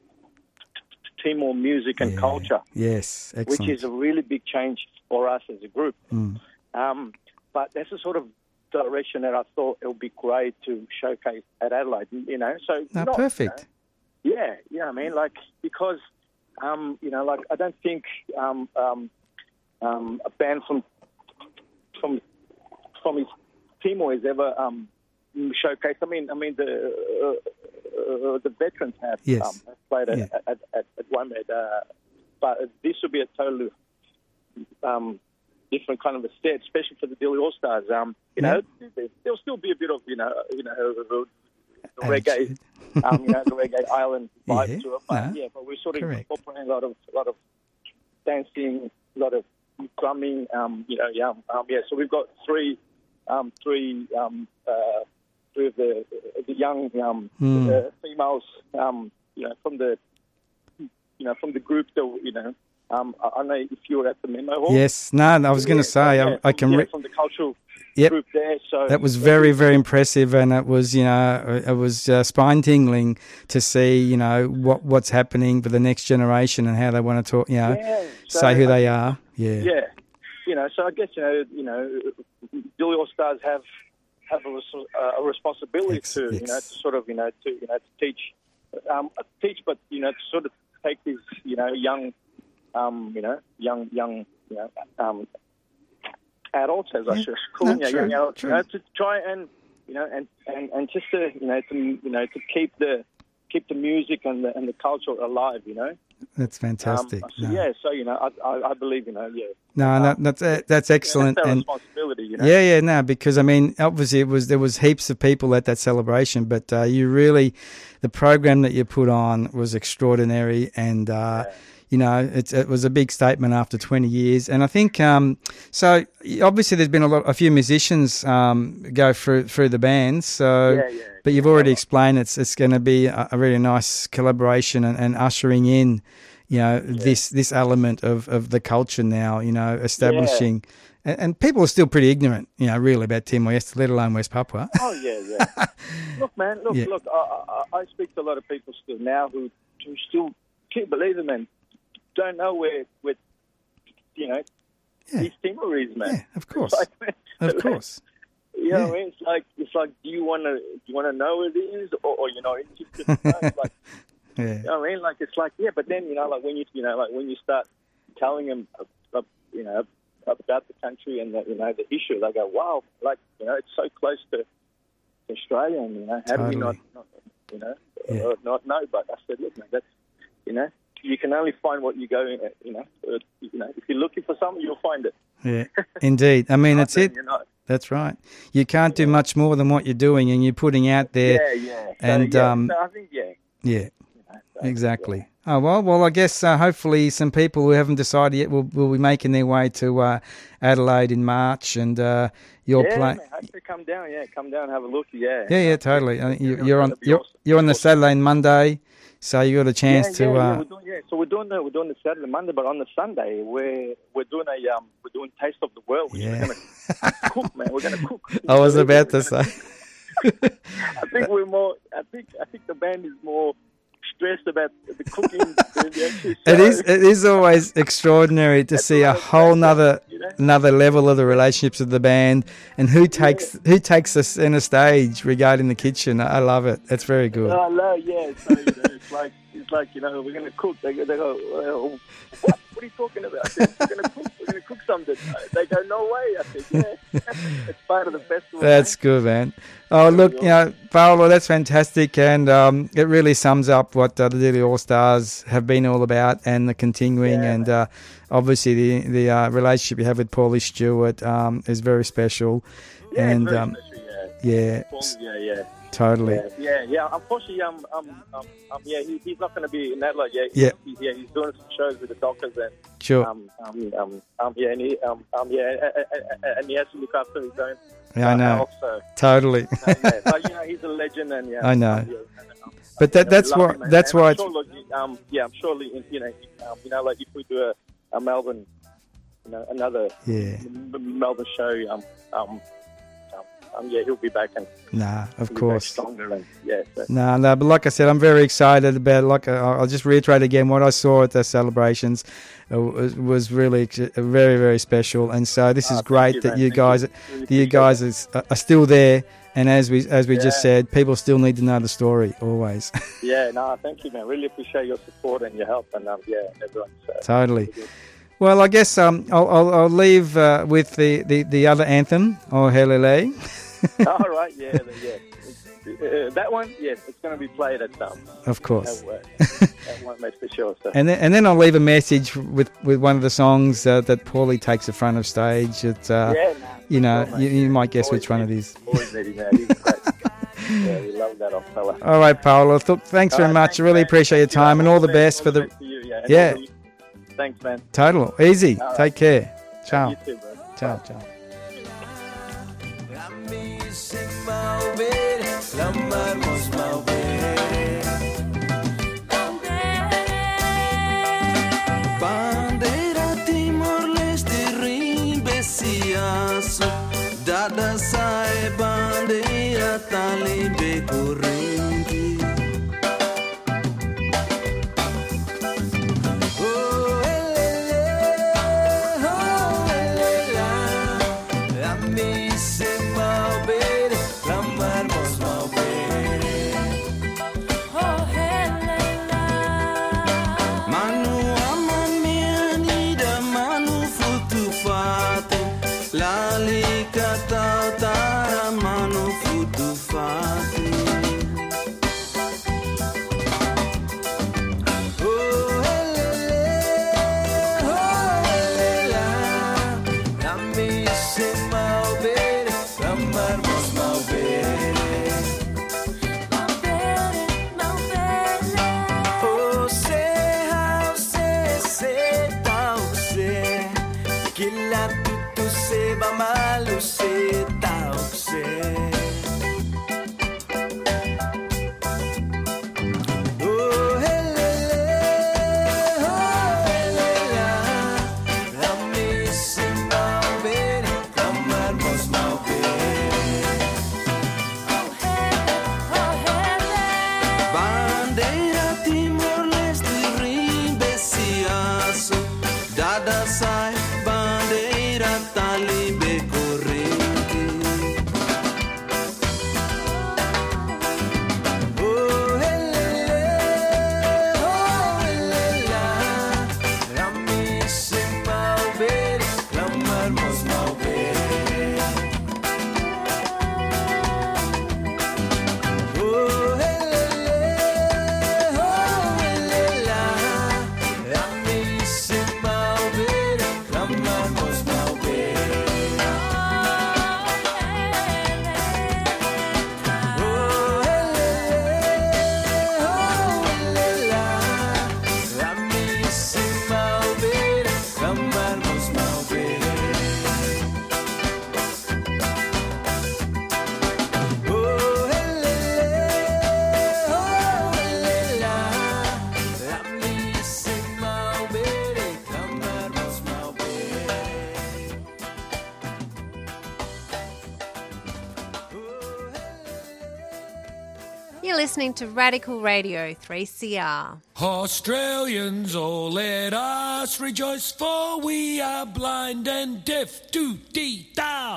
[SPEAKER 11] Timor music and
[SPEAKER 2] Yeah.
[SPEAKER 11] culture,
[SPEAKER 2] Yes, excellent.
[SPEAKER 11] which is a really big change for us as a group.
[SPEAKER 2] Mm.
[SPEAKER 11] Um, but that's the sort of direction that I thought it would be great to showcase at Adelaide. You know, so
[SPEAKER 2] No,
[SPEAKER 11] not,
[SPEAKER 2] perfect.
[SPEAKER 11] You know, yeah, yeah. I mean, like because um, you know, like I don't think um, um, um, a band from from from his Timor is ever um, showcased. I mean, I mean the uh, uh, the veterans have,
[SPEAKER 2] Yes.
[SPEAKER 11] um, have played at,
[SPEAKER 2] Yeah.
[SPEAKER 11] at, at, at Waimate, uh, but this would be a totally um, different kind of a set, especially for the Dilly All Stars. Um, you know, there, there'll still be a bit of you know, you know, the, the reggae, um, you know, the reggae island vibe
[SPEAKER 2] Yeah,
[SPEAKER 11] to it. But
[SPEAKER 2] no,
[SPEAKER 11] yeah, but we're sort of
[SPEAKER 2] correct.
[SPEAKER 11] incorporating a lot of, a lot of dancing, a lot of drumming. Um, you know, yeah, um, yeah. So we've got three, um, three, um, uh, three of the the young um,
[SPEAKER 2] Hmm.
[SPEAKER 11] uh, females, um, you know, from the, you know, from the group that you know. Um, I, I know if you were at the memo hall.
[SPEAKER 2] Yes, no, I was going to say
[SPEAKER 11] yeah,
[SPEAKER 2] I, I
[SPEAKER 11] from-
[SPEAKER 2] can.
[SPEAKER 11] yeah,
[SPEAKER 2] Re-
[SPEAKER 11] from the cultural
[SPEAKER 2] Yep.
[SPEAKER 11] group there. So
[SPEAKER 2] That was very, very impressive, and it was, you know, it was uh, spine tingling to see, you know, what what's happening for the next generation and how they want to talk, you know,
[SPEAKER 11] Yeah, so
[SPEAKER 2] say who
[SPEAKER 11] I
[SPEAKER 2] they
[SPEAKER 11] guess-
[SPEAKER 2] are. Yeah,
[SPEAKER 11] Yeah, you know, so I guess you know, you know, Dilly All Stars have have a, res- uh, a responsibility
[SPEAKER 2] Ex-
[SPEAKER 11] to, you know, to sort of, you know, to you know, to teach, um, teach, but you know, to sort of take these, you know, young, um, you know, young, young, you know, um, adults, as I
[SPEAKER 2] Yeah.
[SPEAKER 11] should call
[SPEAKER 2] No,
[SPEAKER 11] them, yeah,
[SPEAKER 2] true,
[SPEAKER 11] young adults,
[SPEAKER 2] true.
[SPEAKER 11] you know, to try and, you know, and, and, and just to, you know, to you know, to keep the keep the music and the and the culture alive, you know.
[SPEAKER 2] That's fantastic.
[SPEAKER 11] Um, so,
[SPEAKER 2] no.
[SPEAKER 11] Yeah, so, you know, I, I, I believe, you know, yeah.
[SPEAKER 2] No,
[SPEAKER 11] um,
[SPEAKER 2] no that's uh, that's excellent.
[SPEAKER 11] Yeah, that's our
[SPEAKER 2] and
[SPEAKER 11] responsibility, you know.
[SPEAKER 2] Yeah, yeah, no, because I mean, obviously, it was there was heaps of people at that celebration, but uh, you really, the program that you put on was extraordinary, and uh,
[SPEAKER 11] yeah.
[SPEAKER 2] you know, it, it was a big statement after twenty years, and I think um, so. Obviously, there's been a lot, a few musicians um, go through through the bands, so.
[SPEAKER 11] Yeah, yeah.
[SPEAKER 2] But you've already explained it's it's going to be a, a really nice collaboration and, and ushering in, you know,
[SPEAKER 11] yeah.
[SPEAKER 2] this this element of, of the culture now, you know, establishing, yeah. and, and people are still pretty ignorant, you know, really about Timor-Leste, let alone West Papua.
[SPEAKER 11] Oh yeah, yeah. Look, man, look,
[SPEAKER 2] Yeah.
[SPEAKER 11] look. I, I, I speak to a lot of people still now who, who still can't believe it, man. Don't know where, where you know,
[SPEAKER 2] Yeah.
[SPEAKER 11] East Timor is, man.
[SPEAKER 2] Yeah, of course,
[SPEAKER 11] It's like,
[SPEAKER 2] of course.
[SPEAKER 11] You know
[SPEAKER 2] Yeah.
[SPEAKER 11] what I mean? It's like, it's like, do you want to, do you want to know what it is, or, or you know, interested? You know? It's like,
[SPEAKER 2] Yeah.
[SPEAKER 11] you know what I mean? Like, it's like, yeah, but then, you know, like when you, you know, like when you start telling them, uh, uh, you know, about the country and the, you know, the issue, they go, wow, like, you know, it's so close to Australia, and you know, how do we not,
[SPEAKER 2] Totally.
[SPEAKER 11] not you know,
[SPEAKER 2] Yeah.
[SPEAKER 11] uh, not know? But I said, look, man, that's, you know, you can only find what you go, in, you know, uh, you know, if you're looking for something, you'll find it.
[SPEAKER 2] Yeah, indeed. I mean, that's it.
[SPEAKER 11] You're not.
[SPEAKER 2] That's right. You can't do much more than what you're doing, and you're putting out there.
[SPEAKER 11] Yeah, yeah. So,
[SPEAKER 2] And
[SPEAKER 11] yeah,
[SPEAKER 2] um,
[SPEAKER 11] so I think, yeah.
[SPEAKER 2] yeah,
[SPEAKER 11] You know, so,
[SPEAKER 2] exactly. Oh well, well, I guess uh, hopefully some people who haven't decided yet will will be making their way to uh, Adelaide in March, and uh, you're
[SPEAKER 11] Yeah,
[SPEAKER 2] playing.
[SPEAKER 11] man, hopefully come down, yeah, come down and have a look, yeah.
[SPEAKER 2] Yeah, yeah, totally. Uh, you,
[SPEAKER 11] Yeah,
[SPEAKER 2] you're on
[SPEAKER 11] that'd be
[SPEAKER 2] you're,
[SPEAKER 11] awesome.
[SPEAKER 2] you're on the Saturday and Monday, so you got a chance
[SPEAKER 11] yeah,
[SPEAKER 2] to.
[SPEAKER 11] yeah,
[SPEAKER 2] uh,
[SPEAKER 11] yeah, we're doing, yeah. So we're doing the we're doing the Saturday Monday, but on the Sunday we're we're doing a um we're doing Taste of the World.
[SPEAKER 2] Yeah.
[SPEAKER 11] We're gonna cook, man. We're gonna cook.
[SPEAKER 2] I was about to
[SPEAKER 11] We're
[SPEAKER 2] say.
[SPEAKER 11] gonna- I think we're more. I think I think the band is more stressed about the cooking than the actual show.
[SPEAKER 2] It is. It is always extraordinary to see a whole nother
[SPEAKER 11] You know?
[SPEAKER 2] another level of the relationships of the band and who takes who takes the center stage regarding the kitchen. I love it. That's very good.
[SPEAKER 11] Oh, no, yeah. So, you know, it's like it's like you know we're gonna cook. They go, they go well, what? What are you talking about? I said, we're gonna cook. We're gonna cook something. They go, no way. I said, yeah. It's part of the festival.
[SPEAKER 2] That's good, man. Oh, look, you know, Paolo, that's fantastic, and um, it really sums up what uh, the Dili All Stars have been all about, and the continuing,
[SPEAKER 11] Yeah,
[SPEAKER 2] and uh, obviously the the uh, relationship you have with Paulie Stewart um, is very special,
[SPEAKER 11] Yeah,
[SPEAKER 2] and
[SPEAKER 11] very
[SPEAKER 2] um,
[SPEAKER 11] special, yeah.
[SPEAKER 2] yeah,
[SPEAKER 11] Paul, yeah, yeah.
[SPEAKER 2] totally,
[SPEAKER 11] Yeah, yeah, yeah. Unfortunately, um, um, um, um yeah, he, he's not going to be in Adelaide yet.
[SPEAKER 2] Yeah.
[SPEAKER 11] He, yeah, he's doing some shows with the Dockers and
[SPEAKER 2] sure.
[SPEAKER 11] um, um, um, um, yeah, and he, um, um, yeah, and, and he has to look after his own.
[SPEAKER 2] Yeah, I
[SPEAKER 11] uh,
[SPEAKER 2] know,
[SPEAKER 11] health, so,
[SPEAKER 2] totally.
[SPEAKER 11] uh, yeah. But you know, he's a legend, and yeah,
[SPEAKER 2] I know.
[SPEAKER 11] um, yeah, and, um,
[SPEAKER 2] But that
[SPEAKER 11] you know,
[SPEAKER 2] that's
[SPEAKER 11] we love
[SPEAKER 2] why
[SPEAKER 11] him, man.
[SPEAKER 2] that's
[SPEAKER 11] And
[SPEAKER 2] why
[SPEAKER 11] I'm
[SPEAKER 2] it's
[SPEAKER 11] sure, look, um, yeah, I'm sure, you know, um, you know, like if we do a, a Melbourne, you know, another
[SPEAKER 2] yeah.
[SPEAKER 11] M- Melbourne show, um, um, um, um, yeah, he'll be back and
[SPEAKER 2] Nah, of
[SPEAKER 11] he'll be back
[SPEAKER 2] course.
[SPEAKER 11] stronger, and yeah. So.
[SPEAKER 2] No, no, but like I said, I'm very excited about. Like uh, I'll just reiterate again what I saw at the celebrations uh, was, was really ex- very, very special. And so this
[SPEAKER 11] Oh,
[SPEAKER 2] is
[SPEAKER 11] thank
[SPEAKER 2] great
[SPEAKER 11] you,
[SPEAKER 2] that
[SPEAKER 11] man.
[SPEAKER 2] you
[SPEAKER 11] Thank
[SPEAKER 2] guys,
[SPEAKER 11] you. Really
[SPEAKER 2] that you
[SPEAKER 11] appreciate
[SPEAKER 2] guys
[SPEAKER 11] that.
[SPEAKER 2] is, are still there. And as we as we just
[SPEAKER 11] Yeah.
[SPEAKER 2] said, people still need to know the story always.
[SPEAKER 11] Yeah, no, thank you, man. Really appreciate your support and your help, and um, yeah, everyone. So.
[SPEAKER 2] Totally. Well, I guess um, I'll, I'll, I'll leave uh, with the, the, the other anthem, O Helele.
[SPEAKER 11] All right, yeah, the- yeah. Uh, that one, yes, it's going to be played at some.
[SPEAKER 2] Of course.
[SPEAKER 11] That, that one, that's for sure. So.
[SPEAKER 2] And then, and then I'll leave a message with, with one of the songs uh, that Paulie takes the front of stage. It's, uh,
[SPEAKER 11] yeah, nah,
[SPEAKER 2] you know,
[SPEAKER 11] sure,
[SPEAKER 2] you,
[SPEAKER 11] mate.
[SPEAKER 2] you might guess
[SPEAKER 11] Always
[SPEAKER 2] which one it
[SPEAKER 11] need-
[SPEAKER 2] is.
[SPEAKER 11] Always need him, man. He's great. Yeah, we love that old fella.
[SPEAKER 2] All right, Paolo. Th- thanks
[SPEAKER 11] All
[SPEAKER 2] very
[SPEAKER 11] right,
[SPEAKER 2] much.
[SPEAKER 11] thanks,
[SPEAKER 2] I really
[SPEAKER 11] man.
[SPEAKER 2] appreciate your
[SPEAKER 11] Thank you.
[SPEAKER 2] time and all the
[SPEAKER 11] best-
[SPEAKER 2] best for the.
[SPEAKER 11] best to you, yeah. and
[SPEAKER 2] Yeah.
[SPEAKER 11] all the- Thanks, man.
[SPEAKER 2] Total. Easy.
[SPEAKER 11] All right.
[SPEAKER 2] Take care. Ciao.
[SPEAKER 11] You too, bro.
[SPEAKER 2] Ciao, ciao.
[SPEAKER 9] Bandeira Timor-Leste rimbesiaço, dada sai bandeira talimbe corrente. Oh, elele, oh, elela, la mise malbere, la marmos malbere. Manu amamianida, manu futufate, lali katautara, manu futufate. estrada sai, bandeira tá livre corrente. Oh, elele, oh, elela, rami se malver, ramarmos malver. Oh, elele, oh, elela, rami se malver, ramarmos malver. Oh, elele, oh, elela, rami se malver, ramarmos malver. Oh, elele, oh, elela, rami se malver, ramarmos malver.
[SPEAKER 12] You're listening to Radical Radio three C R.
[SPEAKER 13] Australians, oh let us rejoice, for we are blind and deaf to detail.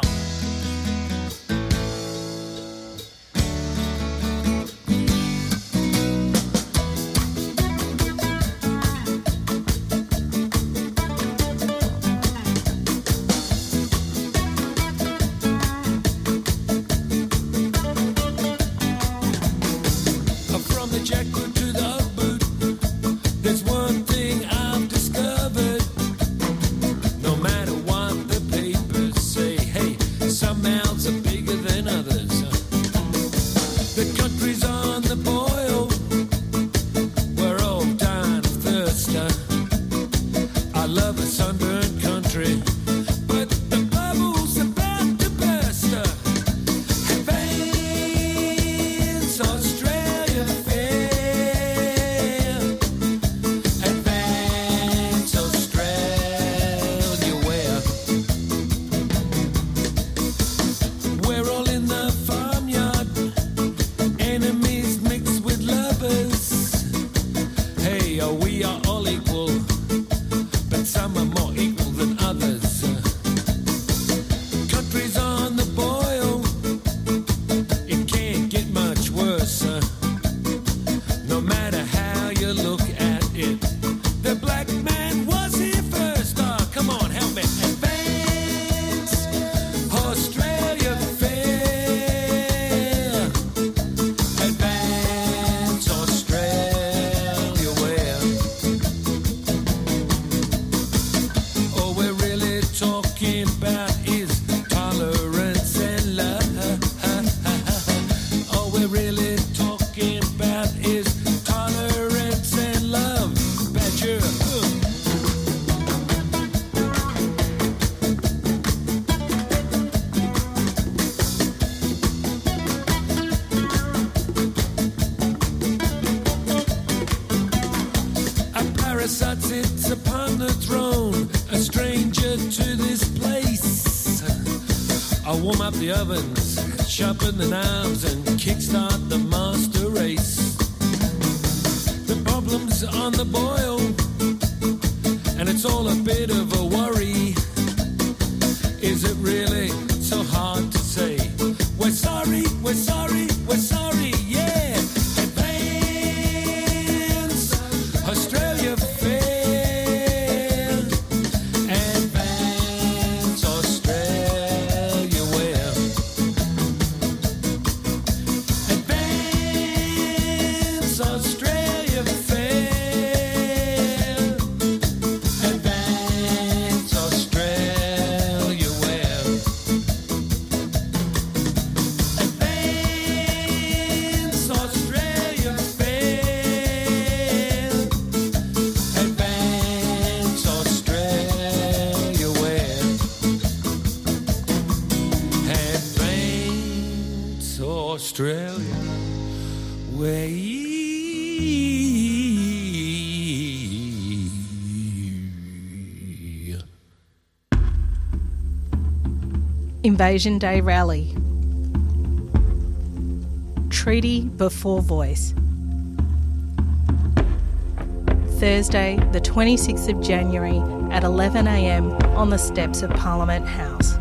[SPEAKER 13] From the jackal to the boot, there's one thing I've discovered. No matter what the papers say, hey, some mouths are bigger than others. The country's on the boil, we're all dying of thirst. I love a sunburned country, but the bubble's about to burst. Advance, Australia fair. Advance, Australia where? We're all in the farmyard, enemies mixed with lovers. Hey, oh, we are all equal, but some are more equal than others. Country's on the boil, it can't get much worse. No matter how you look at it, the black man was here first. Oh, come on, help me. Advance, Australia fair. Advance, Australia where? All we're really talking about is tolerance and love. All we're really talking about is tolerance and love. Badger. A parasite sits upon the throne, a stranger to this place. I'll warm up the ovens, sharpen the knives, and kickstart the master race. The problem's on the boil, and it's all a bit of a worry. Is it really so hard to say? We're sorry, we're sorry, we're sorry, yeah. Advance, Australia fair. Advance, Australia where? Advance, Australia fair. Advance, Australia where? Advance, Australia fair. Advance, Australia where? Advance, Australia where?
[SPEAKER 14] Invasion Day Rally. Treaty before voice. Thursday, the twenty-sixth of January at eleven a m on the steps of Parliament House.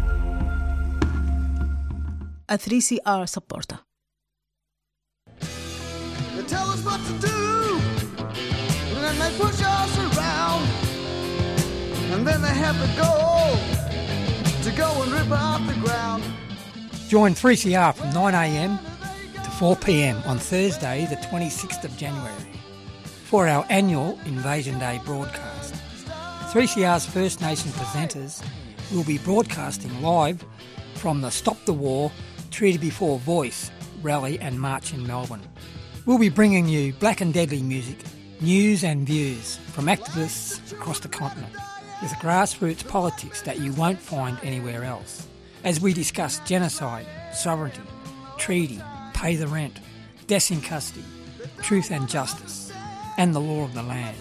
[SPEAKER 14] A three C R supporter.
[SPEAKER 9] They tell us what to do, and then they push us around, and then they have to go, to go and rip out the ground.
[SPEAKER 15] Join three C R from nine a m to four p m on Thursday the twenty-sixth of January for our annual Invasion Day broadcast. three C R's First Nation presenters will be broadcasting live from the Stop the War, Treaty Before Voice rally and march in Melbourne. We'll be bringing you black and deadly music, news and views from activists across the continent with grassroots politics that you won't find anywhere else, as we discuss genocide, sovereignty, treaty, pay the rent, deaths in custody, truth and justice, and the law of the land.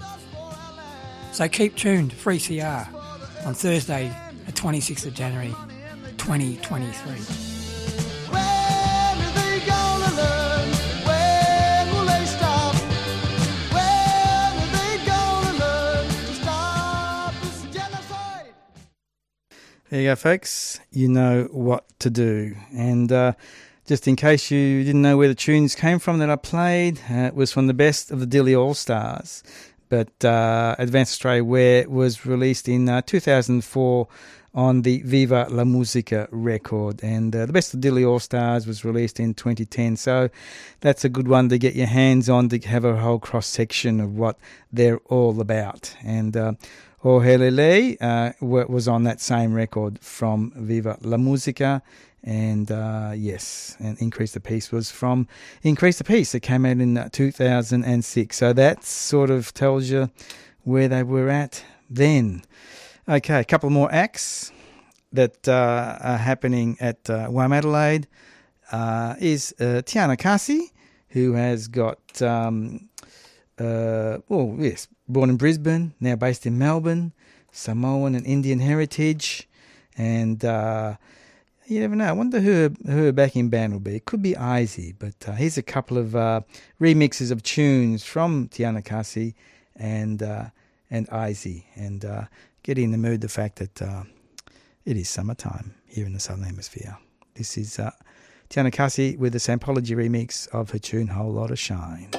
[SPEAKER 15] So keep tuned to three C R on Thursday, the twenty-sixth of January, twenty twenty-three.
[SPEAKER 9] When are they gonna learn? When will they stop? When are they gonna learn to stop this genocide?
[SPEAKER 2] There you go, folks. You know what to do. And uh, just in case you didn't know where the tunes came from that I played, uh, it was from the Best of the Dilly All-Stars. But uh, Advance Australia Where was released in uh, two thousand four on the Viva la Musica record. And uh, the Best of the Dilly All-Stars was released in twenty ten. So that's a good one to get your hands on, to have a whole cross-section of what they're all about. And uh, Oh Helele uh, was on that same record from Viva la Musica. And uh, yes, and Increase the Peace was from Increase the Peace. It came out in uh, two thousand six. So that sort of tells you where they were at then. Okay, a couple more acts that uh, are happening at uh, W A M Adelaide uh, is uh, Tiana Kasi, who has got, um, uh, oh yes, born in Brisbane, now based in Melbourne, Samoan and Indian heritage, and uh, you never know. I wonder who her, who her backing band will be. It could be Izzy, but uh, here's a couple of uh, remixes of tunes from Tiana Kasi and uh, and Izzy, and uh, get in the mood the fact that uh, it is summertime here in the Southern Hemisphere. This is uh, Tiana Kasi with the Sampology remix of her tune Whole Lot of Shine.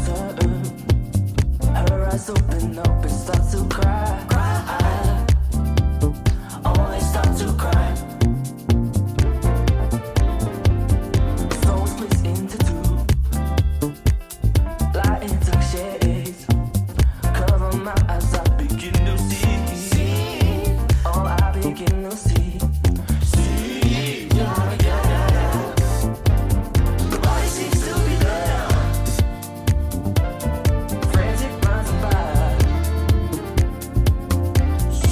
[SPEAKER 16] turn. Her eyes open up and start to cry. Cry. Oh, they start to cry. Soul splits into two. Light into shades. Cover my eyes, I begin to see. See. Oh, I begin to see. See. Yeah, yeah, yeah. The body seems to be there. Frantic minds and by.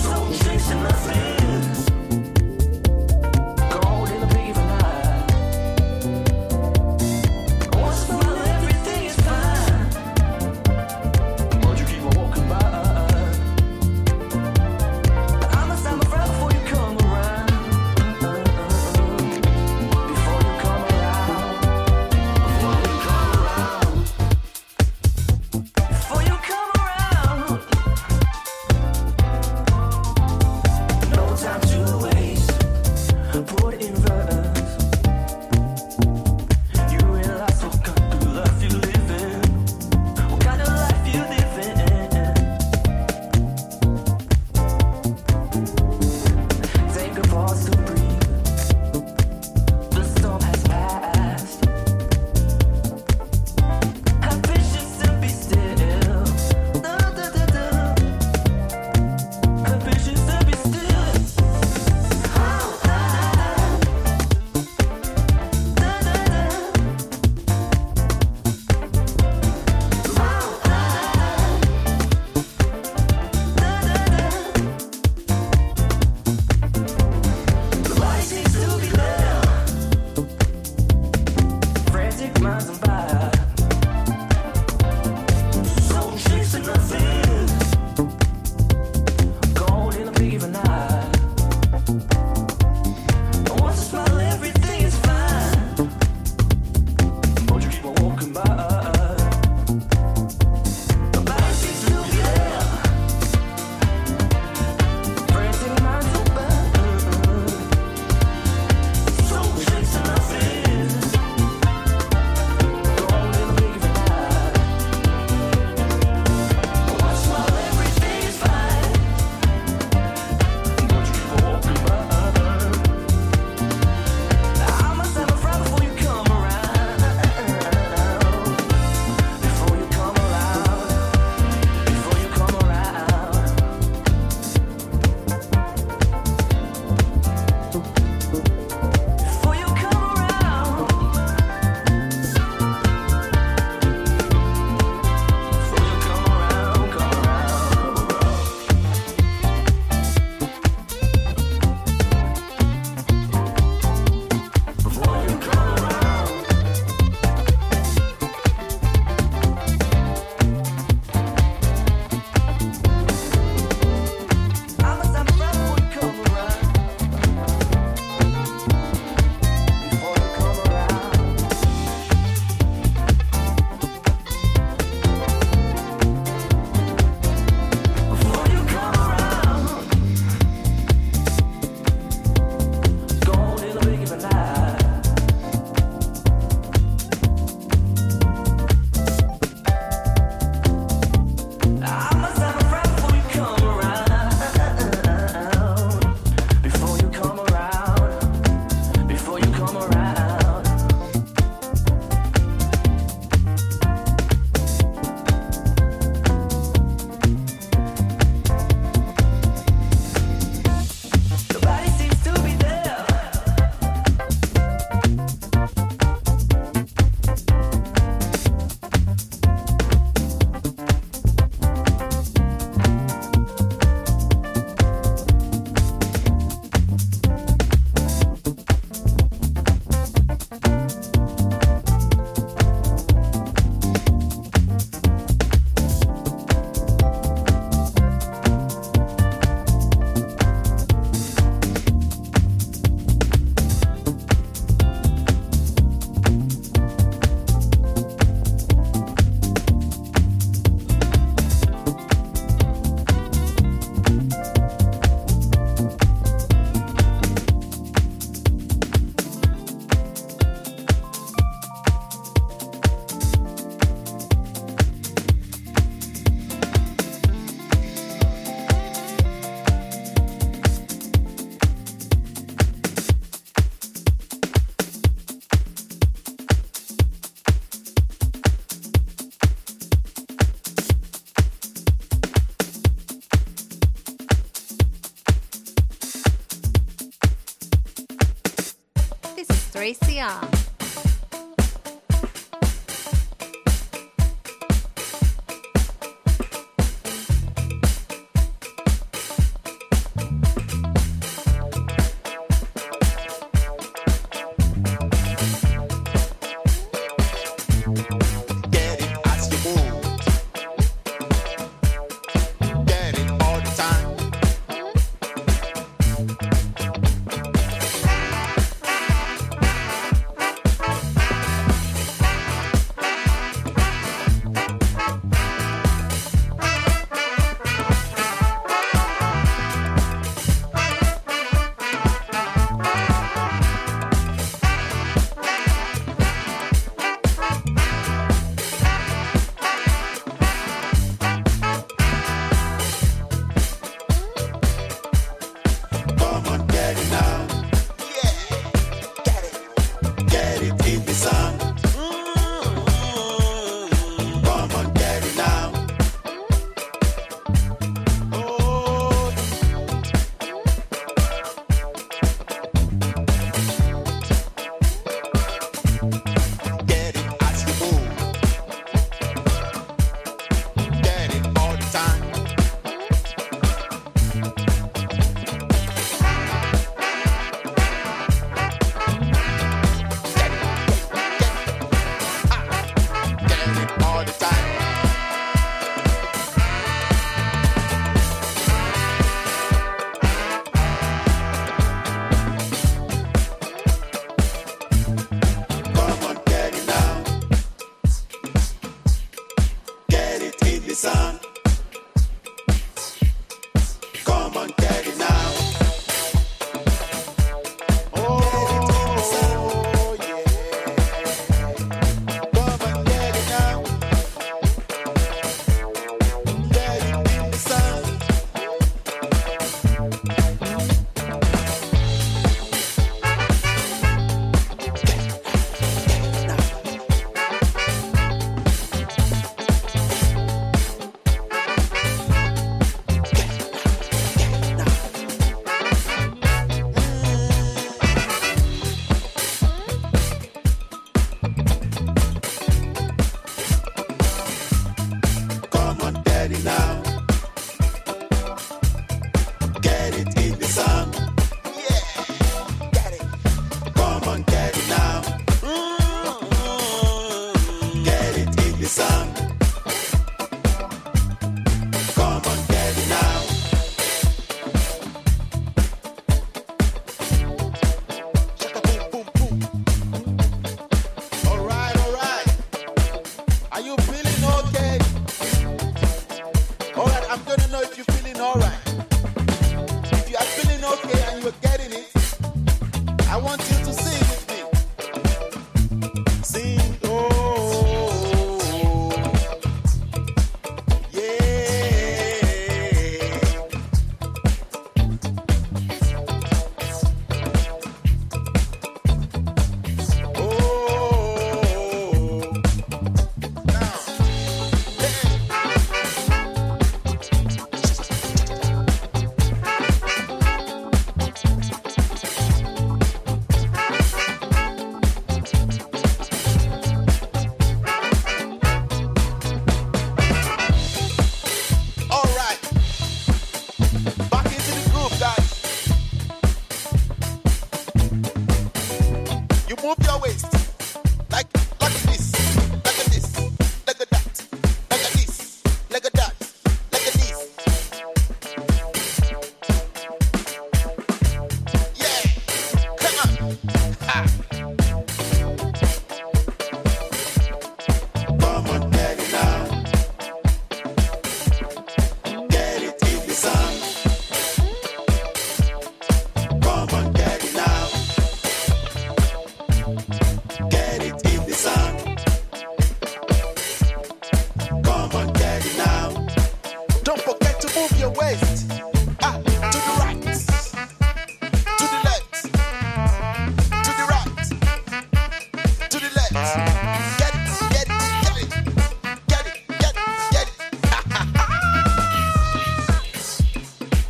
[SPEAKER 12] three C R.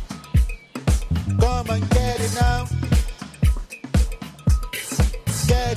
[SPEAKER 9] Get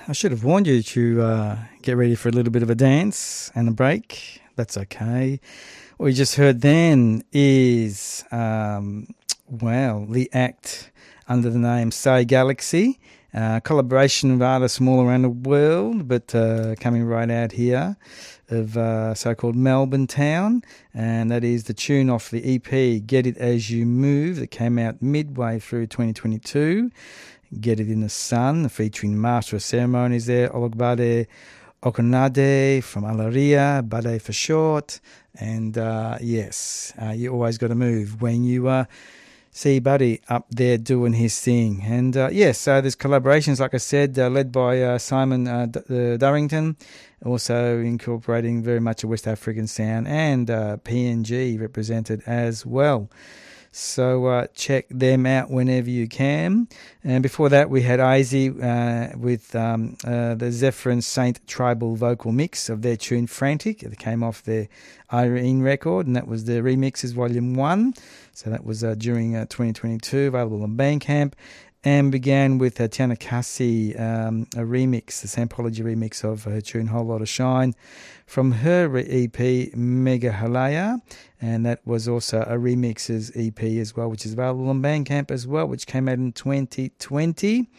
[SPEAKER 2] I should have warned you to uh, get ready for a little bit of a dance and a break. That's okay. What we just heard then is, um, well, the act under the name Say Galaxy, uh, collaboration of artists from all around the world, but uh, coming right out here of uh, so-called Melbourne Town, and that is the tune off the E P Get It As You Move that came out midway through twenty twenty-two. Get It in the Sun, featuring Master of Ceremonies there, Ologbade Okonade from Alaria, Bade for short. And uh, yes, uh, you always got to move when you uh, see Buddy up there doing his thing. And uh, yes, so there's collaborations, like I said, uh, led by uh, Simon uh, D- uh, Durrington, also incorporating very much a West African sound, and uh, P N G represented as well. So uh, check them out whenever you can. And before that, we had Izzy uh, with um, uh, the Zephyrin Saint tribal vocal mix of their tune Frantic. It came off their Irene record, and that was the Remixes Volume one. So that was uh, during uh, twenty twenty-two, available on Bandcamp. And began with uh, Tiana Cassie, um, a remix, the Sampology remix of her tune Whole Lot of Shine from her E P Mega Halaya. And that was also a remixes E P as well, which is available on Bandcamp as well, which came out in twenty twenty.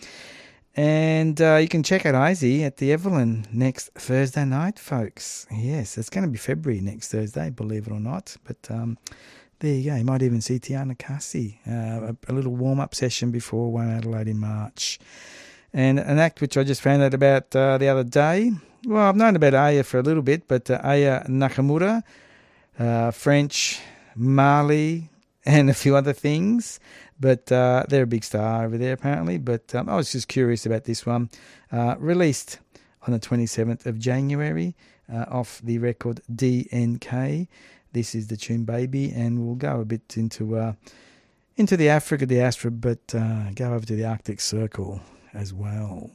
[SPEAKER 2] And uh, you can check out Izzy at the Evelyn next Thursday night, folks. Yes, it's going to be February next Thursday, believe it or not. But um, there you go. You might even see Tiana Cassie, uh, a, a little warm-up session before One Adelaide in March. And an act which I just found out about uh, the other day. Well, I've known about Aya for a little bit, but uh, Aya Nakamura, uh, French, Mali, and a few other things. But uh, they're a big star over there, apparently. But um, I was just curious about this one. Uh, released on the twenty-seventh of January uh, off the record D N K. This is the tune Baby, and we'll go a bit into uh, into the Africa diaspora, but uh, go over to the Arctic Circle as well.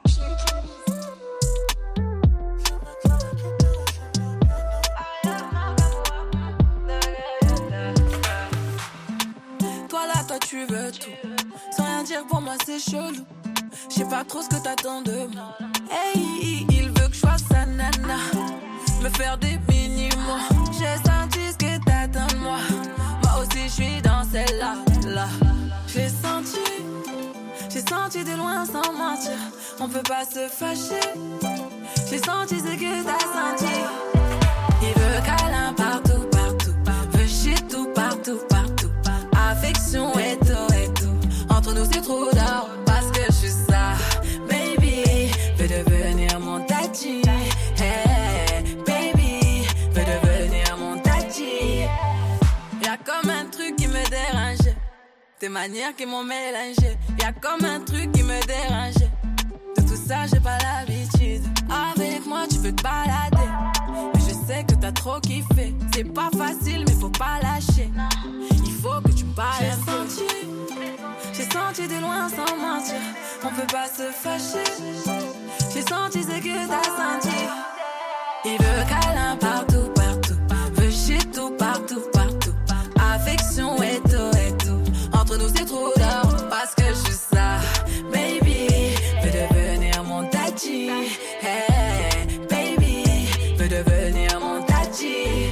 [SPEAKER 16] Toi là, toi tu veux tout, sans rien dire pour moi c'est chelou. Je sais pas trop ce que t'attends de moi. Hey, il veut que je sois sa nana, me faire des mini-mots. J'ai senti ce que t'attends de moi. Moi aussi je suis dans celle-là, là. J'ai senti, j'ai senti de loin sans mentir. On peut pas se fâcher. J'ai senti ce que t'as senti. Il veut câlin partout, partout. Veut shit tout, partout, partout. Affection et tout, et tout. Entre nous c'est trop d'or, parce que je suis ça. Baby, veut devenir mon tati. Hey, baby, veut devenir mon tati. Y'a comme un truc qui me dérangeait, tes manières qui m'ont mélangé. Y'a comme un truc qui me dérangeait. De tout ça j'ai pas l'habitude. Avec moi tu peux te balader, mais je sais que t'as trop kiffé. C'est pas facile mais faut pas lâcher. Il faut que tu parles un peu. J'ai senti, j'ai senti de loin sans mentir. On peut pas se fâcher. J'ai senti ce que t'as senti. Il veut câlin partout, partout. Veut shit tout, partout, partout. Affection et tout, et tout. Entre nous c'est trop d'or, parce que je suis ça. Baby, veut devenir mon tati. Hey, baby, veut devenir mon tati.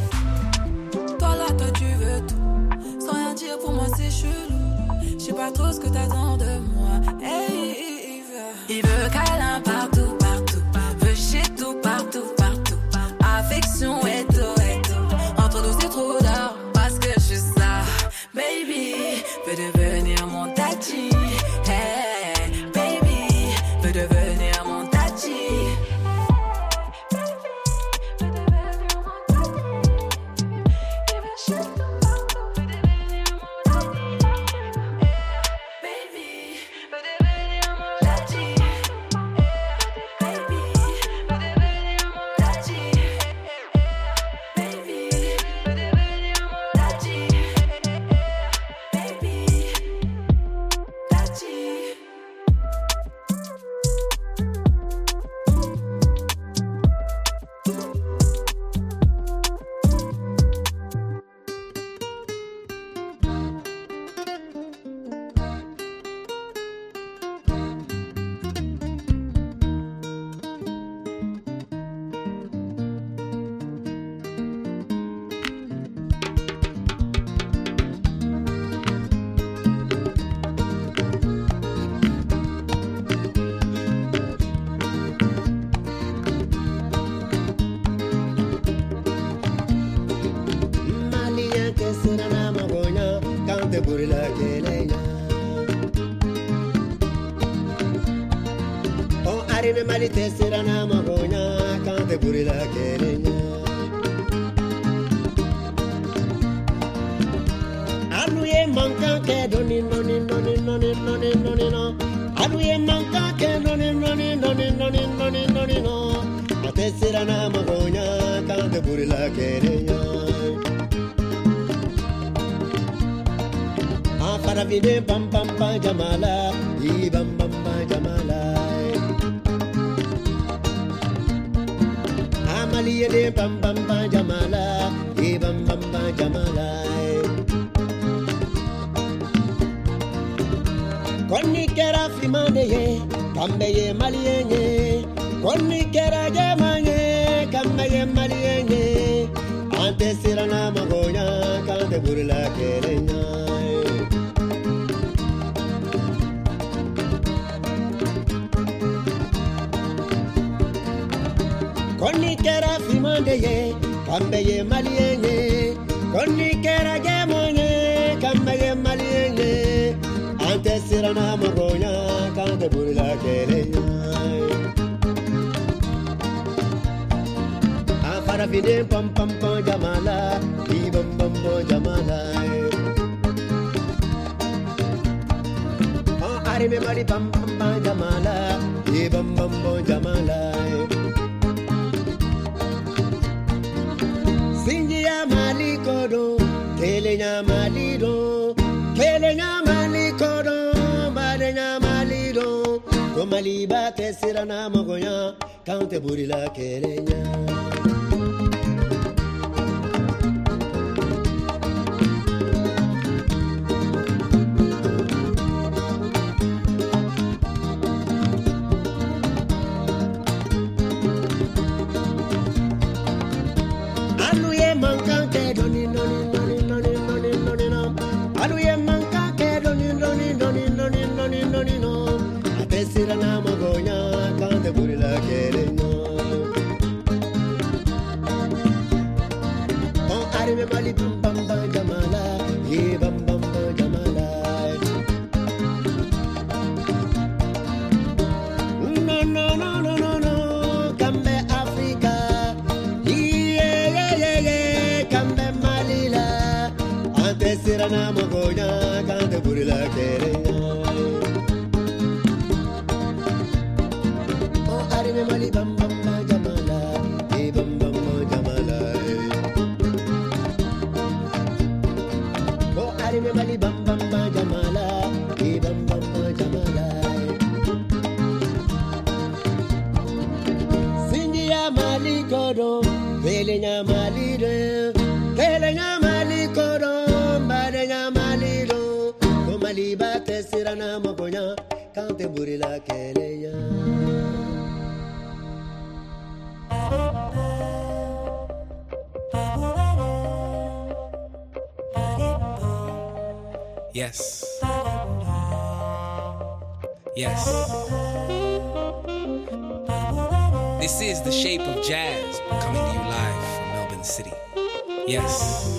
[SPEAKER 16] Toi là, toi tu veux tout, sans rien dire pour moi c'est chelou. Je sais pas trop ce que t'attends de moi. Hey, il veut, il veut câlin partout, partout. Veut shit tout, partout, partout. Affection et tout, et tout. Entre nous c'est trop d'or, parce que je suis ça. Baby, veut devenir mon tati. Hey, baby, veut devenir mon tati.
[SPEAKER 17] arime malite sirana magonya kante burila kerenya anuye manka ke doni noni noni noni noni noni no anuye manka ke noni noni noni noni noni noni no ate sirana magonya kante burila kerenya para vide pam pam pam jamala i bam bam bam jamala amali de pam pam pam jamala i bam bam bam jamala konni kera fimande ye kambe ye maliyenye konni kera jamanye kambe ye maliyenye ante sirana magonya kante burla kerenya konni kera fimande ye kambe ye maliyenye konni kera gemonye kambe ye maliyenye ante sirana magonya kante burla kerenya afara vide pam pam pam jamala i bam bam bam jamala ah arime mali pam pam pam jamala i bam bam bam jamala Singia malikodo, kelenya malido, kelenya malikodo, badenya malido, komaliba tesirana magonya, kante burila kelenya. Sirana magonya kante burila kerenya on arime mali pam pam pam jamala ye bam bam bam jamala no no no no no no kambe Africa yeah yeah yeah yeah kambe malila ante sirana magonya kante burila kerenya arime mali bam bam bam jamala e bam bam bam jamala oh arime mali bam bam bam jamala e bam bam bam jamala singia mali kodo velenya mali de velenya mali kodo badenya mali do ko mali bate sirana magonya kante burila kelenya
[SPEAKER 18] Yes. Yes. This is The Shape of Jazz, coming to you live from Melbourne City. Yes.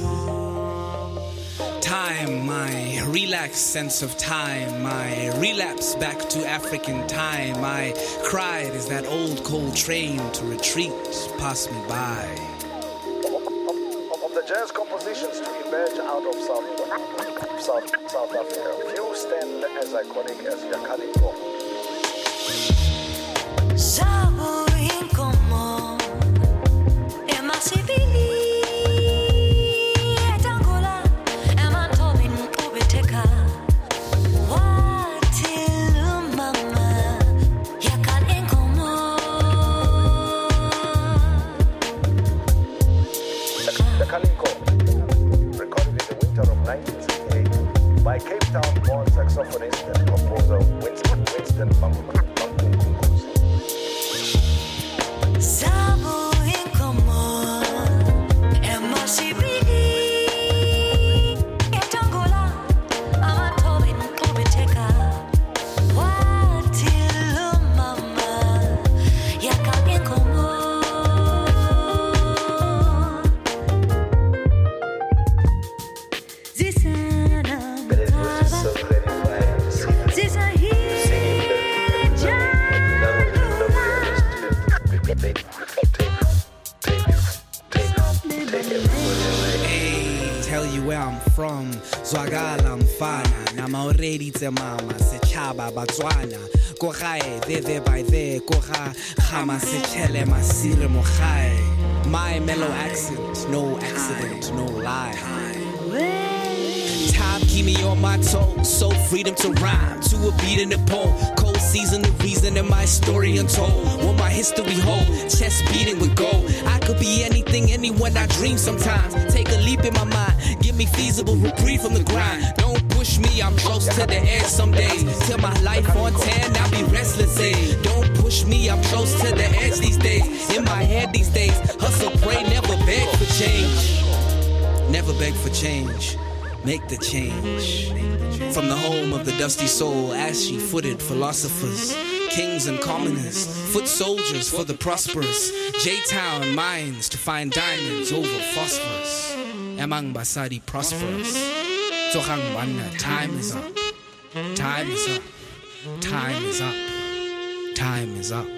[SPEAKER 18] Time, my relaxed sense of time, my relapse back to African time. I cried as that old cold train to retreat passed me by.
[SPEAKER 19] Of the jazz compositions to emerge out of South, South, South Africa, few stand as iconic as Yakaliko.
[SPEAKER 20] Sabo incomo, emasibili, etangola, ematobin kubiteka. Watilu mama, yakal incomo.
[SPEAKER 19] The Kalinko, recorded in the winter of nineteen sixty-eight by Cape Town-born saxophonist and composer Winston Winston Mankunkuzi.
[SPEAKER 20] Sabo incomo, emasibili, etangola, ematobin kubiteka. Watilu mama, yakal incomo. Zisana,
[SPEAKER 19] But it was just so very fine.
[SPEAKER 20] Zisa hija.
[SPEAKER 18] you where I'm from. Zwagala mfana, na maoredi tse mama, sechaba Batswana. Ko gae, there there by there, ko ga gama sechele masire mo gae. My mellow accent, no accident, no lie. Time keep me on my toes, so freedom to rhyme to a beat in the poem. Cold season, the reason in my story untold. What my history hold, chest beating with gold. I could be anything, anyone I dream sometimes. Take a leap in my mind, give me feasible reprieve from the grind. Don't push me, I'm close to the edge some days. Till my life on ten, I'll be restless. Eh? Don't push me, I'm close to the edge these days. In my head these days, hustle, pray, never beg for change. Never beg for change. Make the change. From the home of the dusty soul, ashy-footed philosophers, kings and commoners, foot soldiers for the prosperous, J-Town mines to find diamonds over phosphorus. Among Basadi prosperous. Zohang Wana, time is up. Time is up. Time is up. Time is up.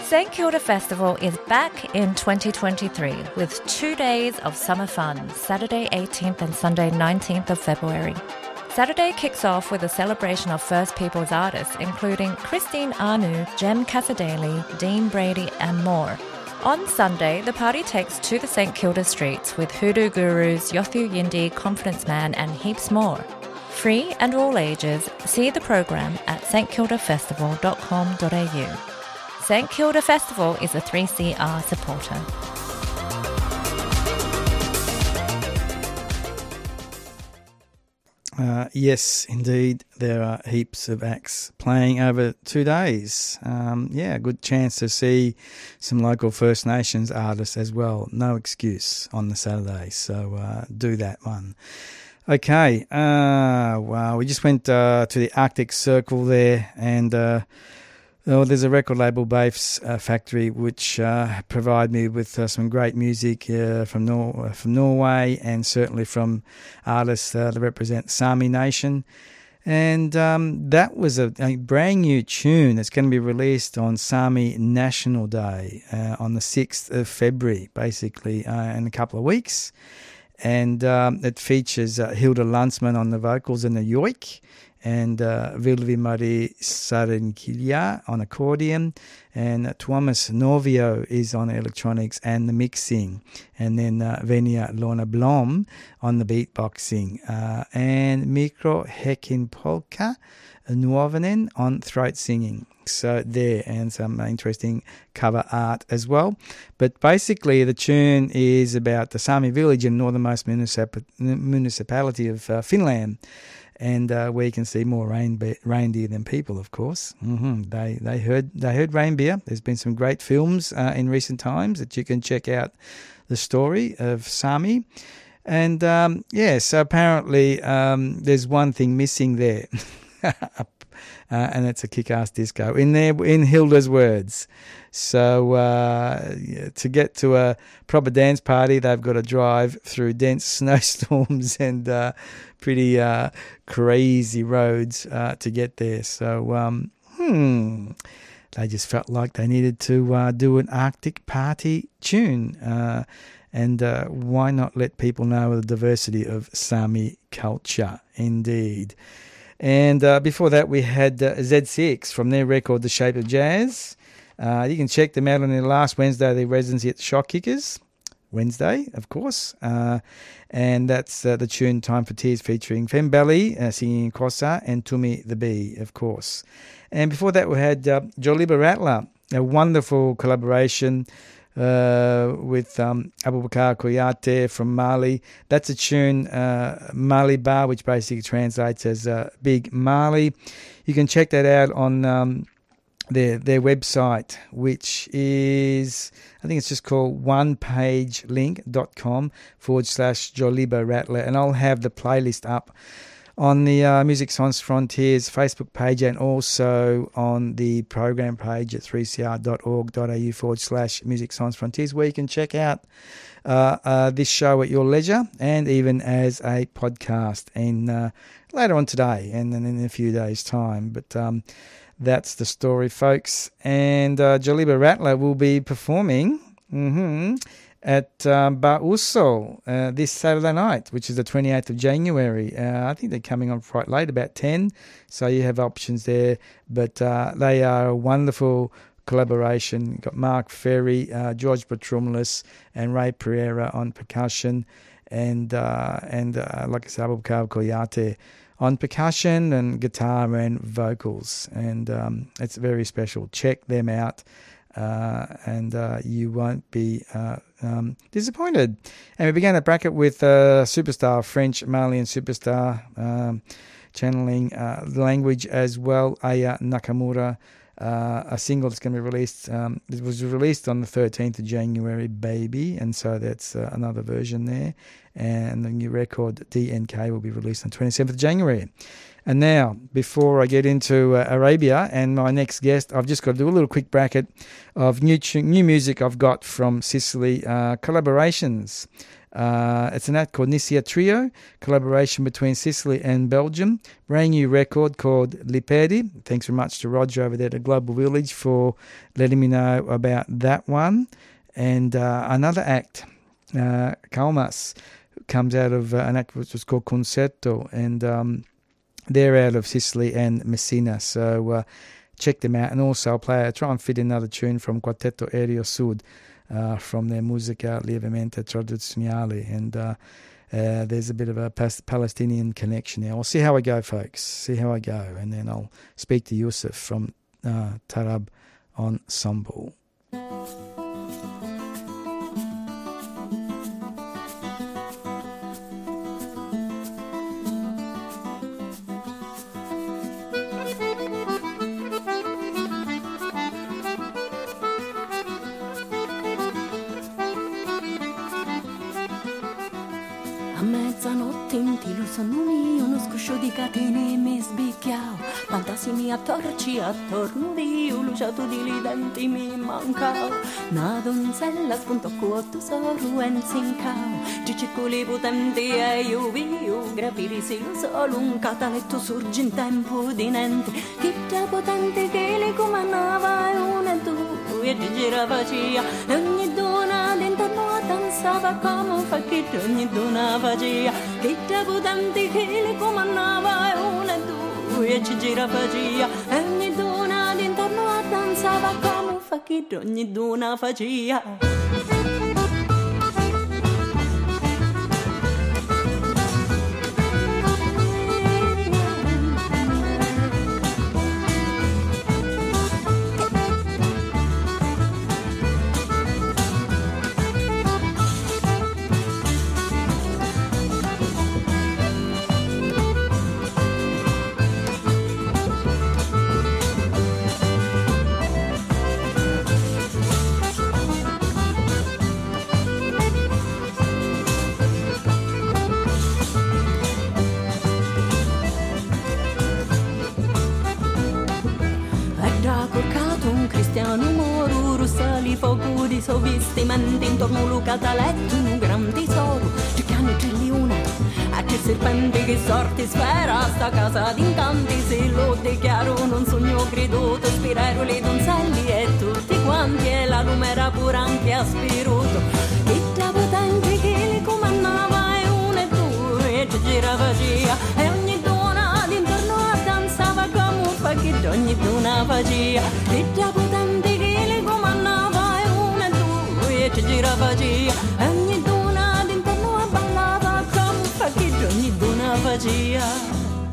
[SPEAKER 21] St Kilda Festival is back in twenty twenty-three with two days of summer fun, Saturday eighteenth and Sunday nineteenth of February. Saturday kicks off with a celebration of First Peoples artists, including Christine Anu, Jem Casadeli, Dean Brady, and more. On Sunday, the party takes to the St Kilda streets with Hoodoo Gurus, Yothu Yindi, Confidence Man, and heaps more. Free and all ages, see the program at s t kilda festival dot com dot a u. St Kilda Festival is a three C R supporter.
[SPEAKER 2] Uh, yes, indeed, there are heaps of acts playing over two days. Um, yeah, a good chance to see some local First Nations artists as well. No excuse on the Saturday, so uh, do that one. Okay, uh, wow, we just went uh, to the Arctic Circle there, and uh, oh, there's a record label, Bafes uh, Factory, which uh, provide me with uh, some great music uh, from Nor- from Norway, and certainly from artists uh, that represent Sami Nation. And um, that was a, a brand new tune that's going to be released on Sami National Day uh, on the sixth of February, basically uh, in a couple of weeks. And um, it features uh, Hilda Lunsman on the vocals and the yoik, and uh, Vilvi-Mari Sarenkilia on accordion, and uh, Tuomas Novio is on electronics and the mixing, and then uh, Venia Lorna Blom on the beatboxing, uh, and Mikro Hekin Polka Nuovanen on throat singing. So there, and some interesting cover art as well. But basically the tune is about the Sami village in northernmost municip- municipality of uh, Finland, and uh, where you can see more rain reindeer than people, of course. Mm-hmm. They they heard they heard reindeer. There's been some great films uh, in recent times that you can check out the story of Sami. And um, yeah, so apparently um, there's one thing missing there. Uh, and it's a kick-ass disco in there, in Hilda's words. So uh, yeah, to get to a proper dance party, they've got to drive through dense snowstorms and uh, pretty uh, crazy roads uh, to get there. So um, hmm, they just felt like they needed to uh, do an Arctic party tune. Uh, and uh, why not let people know the diversity of Sami culture? Indeed. And uh, before that, we had uh, Z six from their record, The Shape of Jazz. Uh, you can check them out on their last Wednesday, their residency at Shock Kickers. Wednesday, of course. Uh, and that's uh, the tune Time for Tears featuring Fembelly uh, singing Kosa and Tumi the Bee, of course. And before that, we had uh, Joliba Rattler, a wonderful collaboration Uh, with um, Abubakar Koyate from Mali. That's a tune, uh, Mali Bar, which basically translates as uh, Big Mali. You can check that out on um, their their website, which is, I think it's just called onepagelink.com forward slash Joliba Rattler. And I'll have the playlist up on the uh, Music Sans Frontiers Facebook page, and also on the program page at three c r dot org dot a u forward slash Music Sans Frontiers, where you can check out uh, uh, this show at your leisure, and even as a podcast, and uh, later on today and then in a few days' time. But um, that's the story, folks. And uh, Joliba Rattler will be performing mm-hmm, at um, Bar Uso uh, this Saturday night, which is the twenty-eighth of January. Uh, I think they're coming on quite late, about ten, so you have options there. But uh, they are a wonderful collaboration. You've got Mark Ferry, uh, George Petrumlis, and Ray Pereira on percussion, and uh, and uh, like I said, Abubakar Koyate on percussion and guitar and vocals. And um, it's very special. Check them out. Uh, and uh, you won't be uh, um, disappointed. And we began a bracket with uh, superstar, French Malian superstar, um, channeling uh, language as well, Aya Nakamura, uh, a single that's going to be released. Um, it was released on the thirteenth of January, Baby, and so that's uh, another version there. And the new record, D N K, will be released on the twenty-seventh of January. And now, before I get into uh, Arabia and my next guest, I've just got to do a little quick bracket of new new music I've got from Sicily, uh, collaborations. Uh, it's an act called Nissia Trio, collaboration between Sicily and Belgium. Brand new record called Lipedi. Thanks very much to Roger over there at Global Village for letting me know about that one. And uh, another act, uh, Kalmas, comes out of uh, an act which was called Concerto, and um, they're out of Sicily and Messina. So uh, check them out. And also I'll play, I'll try and fit another tune from Quartetto Aereo Sud, uh, from their Musica Lievemente Tradizionale. And uh, uh, there's a bit of a pas- Palestinian connection there. We'll see how I go, folks. See how I go. And then I'll speak to Yusuf from uh, Tarab Ensemble.
[SPEAKER 1] A mezzanotte in tilo sono mio, uno scruscio di catene mi sbicchiao, fantasimi attorci attorno io, luciato di lì denti mi mancao, una donzella spunto con tesoro e zincao, ci circoli potenti e io vio, grapiri sì solo un cataletto sorge in tempo di niente, chi da potente che le comandava e una e due e ci girava cia, e ogni donna dentro a danzava come un facchetto, ogni donna faceva, che da potente che le comandava e una e due e ci girava cia, e ogni donna dentro a danzava come un facchetto, ogni donna faceva. Sovestimenti intorno al cataletto un gran tesoro, ci chiano c'è lione, a c'è serpente che sorte sfera, sta casa d'incanti, se lo dichiaro non sogno creduto, spirero le donzelli e tutti quanti, e la lume era pure anche aspiruto, e da potente che le comandava e una e due e ci girava cia, e ogni donna d'intorno a danzava come un pacchetto, ogni donna faceva, e da potente che le comandava ci girava cia, ogni donna d'intorno a ballava come un facchetto, ogni donna faceva.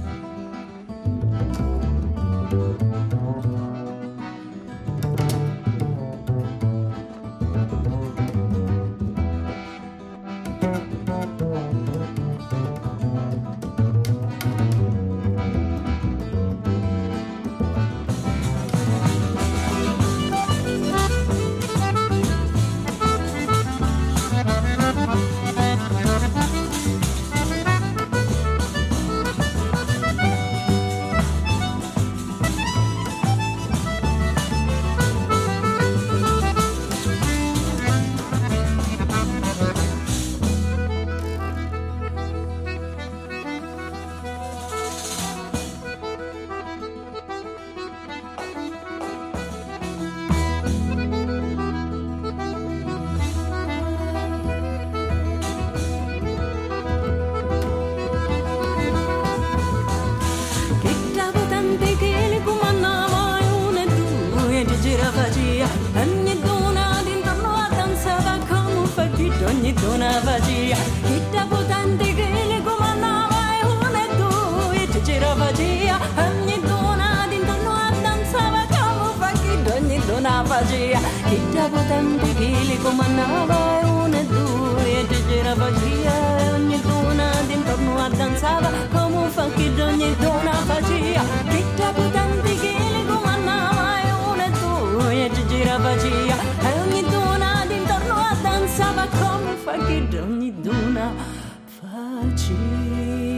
[SPEAKER 1] Ogni donna d'intorno a danzava come un facchetto, ogni donna faceva, che da potente che le comandava e una e due e ci girava cia, ogni donna d'intorno a danzava come un facchetto, ogni donna faceva, che da potente che le comandava e una e due e ci girava cia, ogni donna d'intorno a danzava come un facchetto, ogni donna faceva, che da potente che le comandava e una e due e ci girava cia, e ogni donna d'intorno a danzava come un facchetto, ogni donna faceva.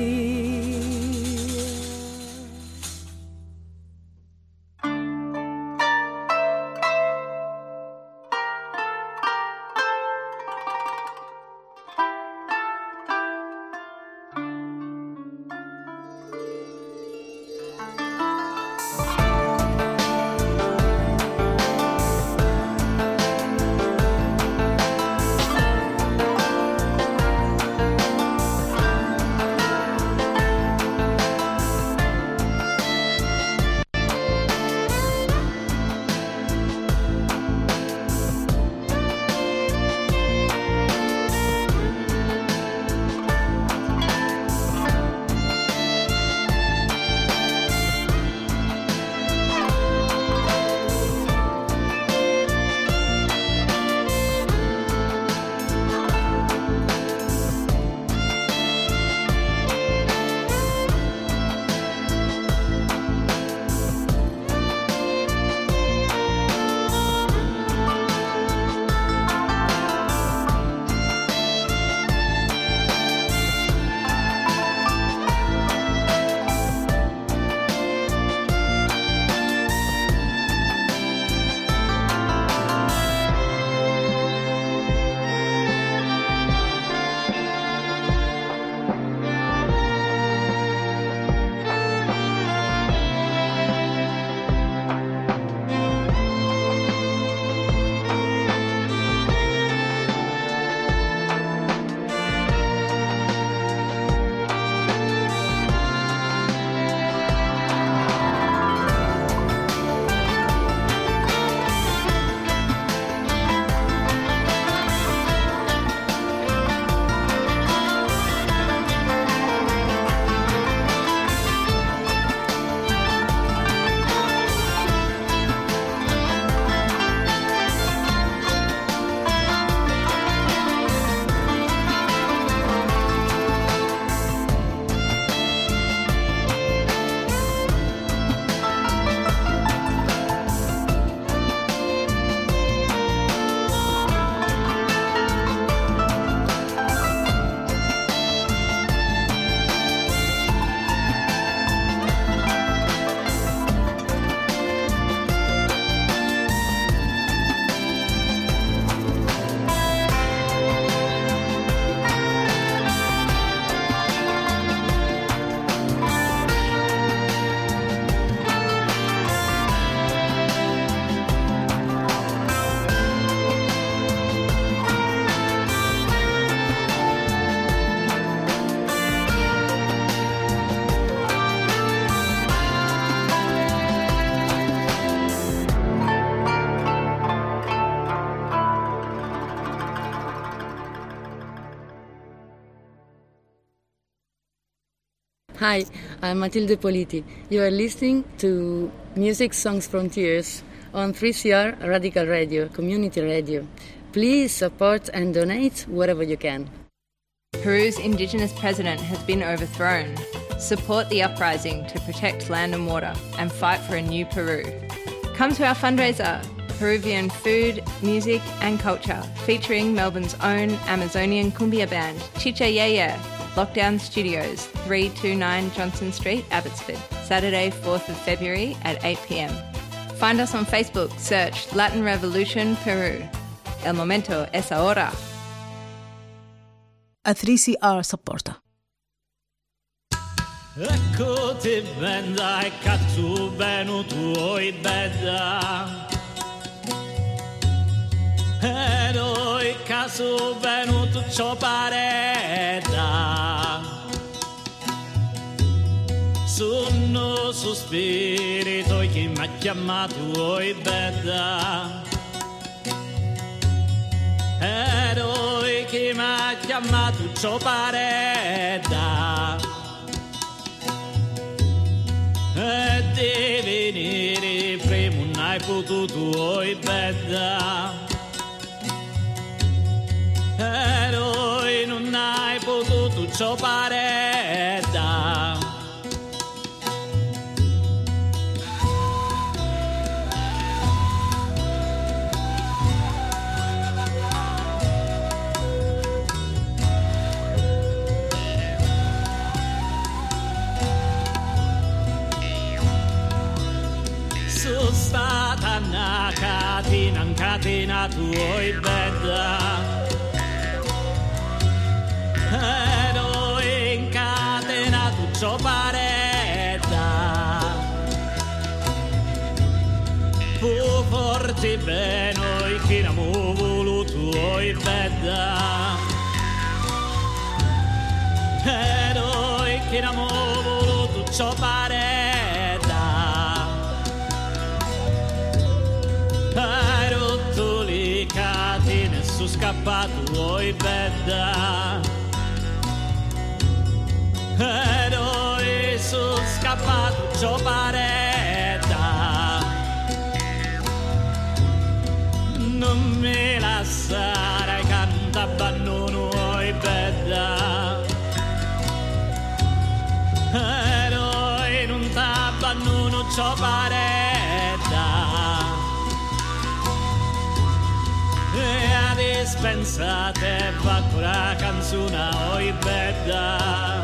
[SPEAKER 3] Hi, I'm Matilde Politi. You are listening to Music Songs Frontiers on three C R Radical Radio, community radio. Please support and donate wherever you can.
[SPEAKER 22] Peru's indigenous president has been overthrown. Support the uprising to protect land and water and fight for a new Peru. Come to our fundraiser, Peruvian food, music and culture, featuring Melbourne's own Amazonian cumbia band, Chicha Yaya, Lockdown Studios, three twenty-nine Johnson Street, Abbotsford, Saturday fourth of February at eight p m. Find us on Facebook, search Latin Revolution Peru. El momento es ahora.
[SPEAKER 1] A three C R supporter.
[SPEAKER 23] Eccoti benda e cazzo benu tuoi beda E noi caso benu tu ciò pareda Sono su spirito che mi ha chiamato oi beda E noi che mi ha chiamato ciò pareda E di venire prima non hai potuto oi beda E noi non hai potuto ciò pareda Stata una catena, incatenato oi beda E noi incatenato ciò pareda Fu forte bene noi che non abbiamo voluto oi beda E noi che non abbiamo voluto ciò pareda Hai rotto le catene, sono scappato oi beda E noi sono scappato ciò pareda Non mi lasciare che non t'abbandono oi beda E noi non t'abbandono ciò pareda E adesso pensate va con la canzone oi beda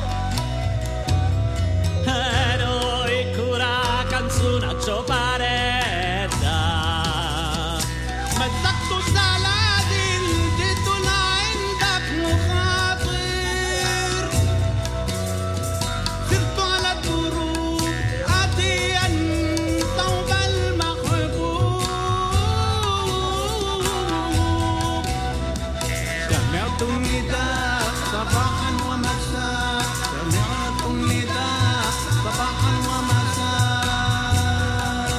[SPEAKER 23] E noi con la canzone ciò pareda
[SPEAKER 9] ما تدقش على دين جد عندك مخاطر سرت على الدروب عاديا ثوب المحبوب سمعت النداء صباحا ومساء سمعت النداء صباحا ومساء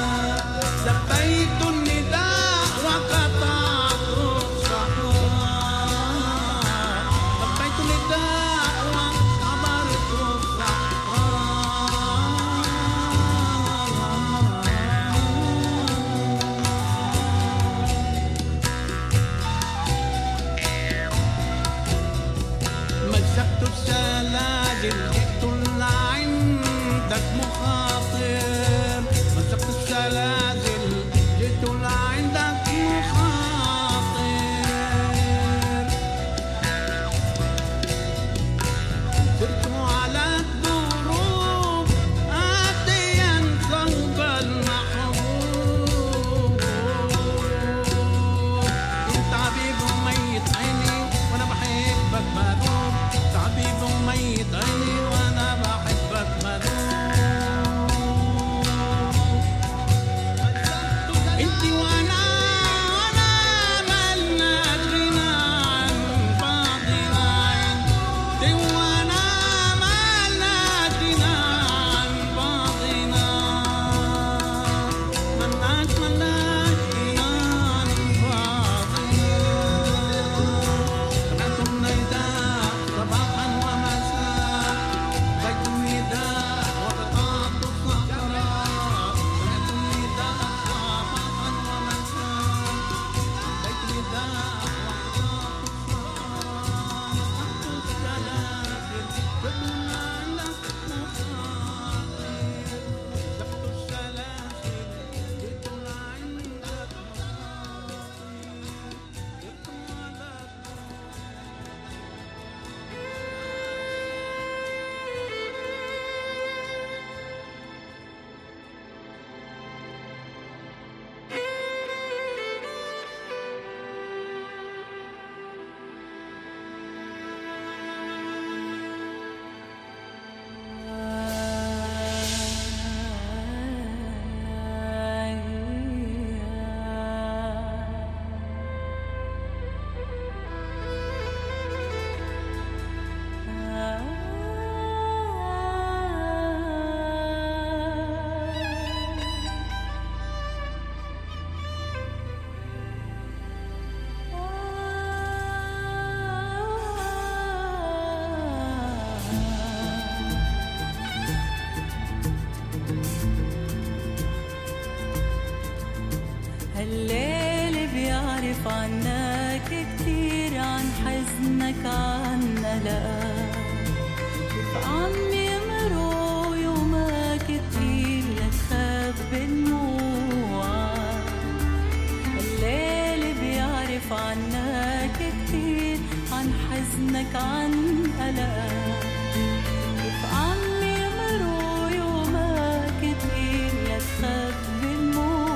[SPEAKER 1] الليل بيعرف عنك كتير عن حزنك عن قلقك كيف عم يمروا يومك كتير لتخبي دموعك الليل بيعرف عنك كتير عن حزنك عن قلقك كيف عم يمروا يومك كتير لتخبي دموعك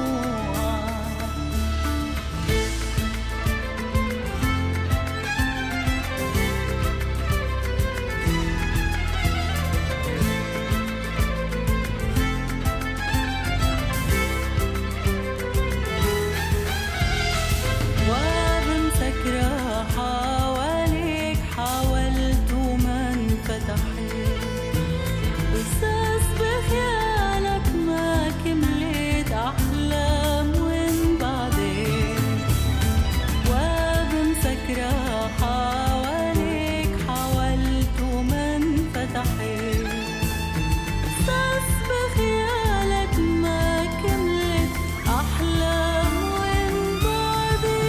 [SPEAKER 1] وبمسك راحة حواليك حاولت وما انفتحت إحساس بخيالك ما كملت أحلام وانبعدت وبمسك راحة حواليك حاولت وما انفتحت إحساس بخيالك ما كملت أحلام وانبعدت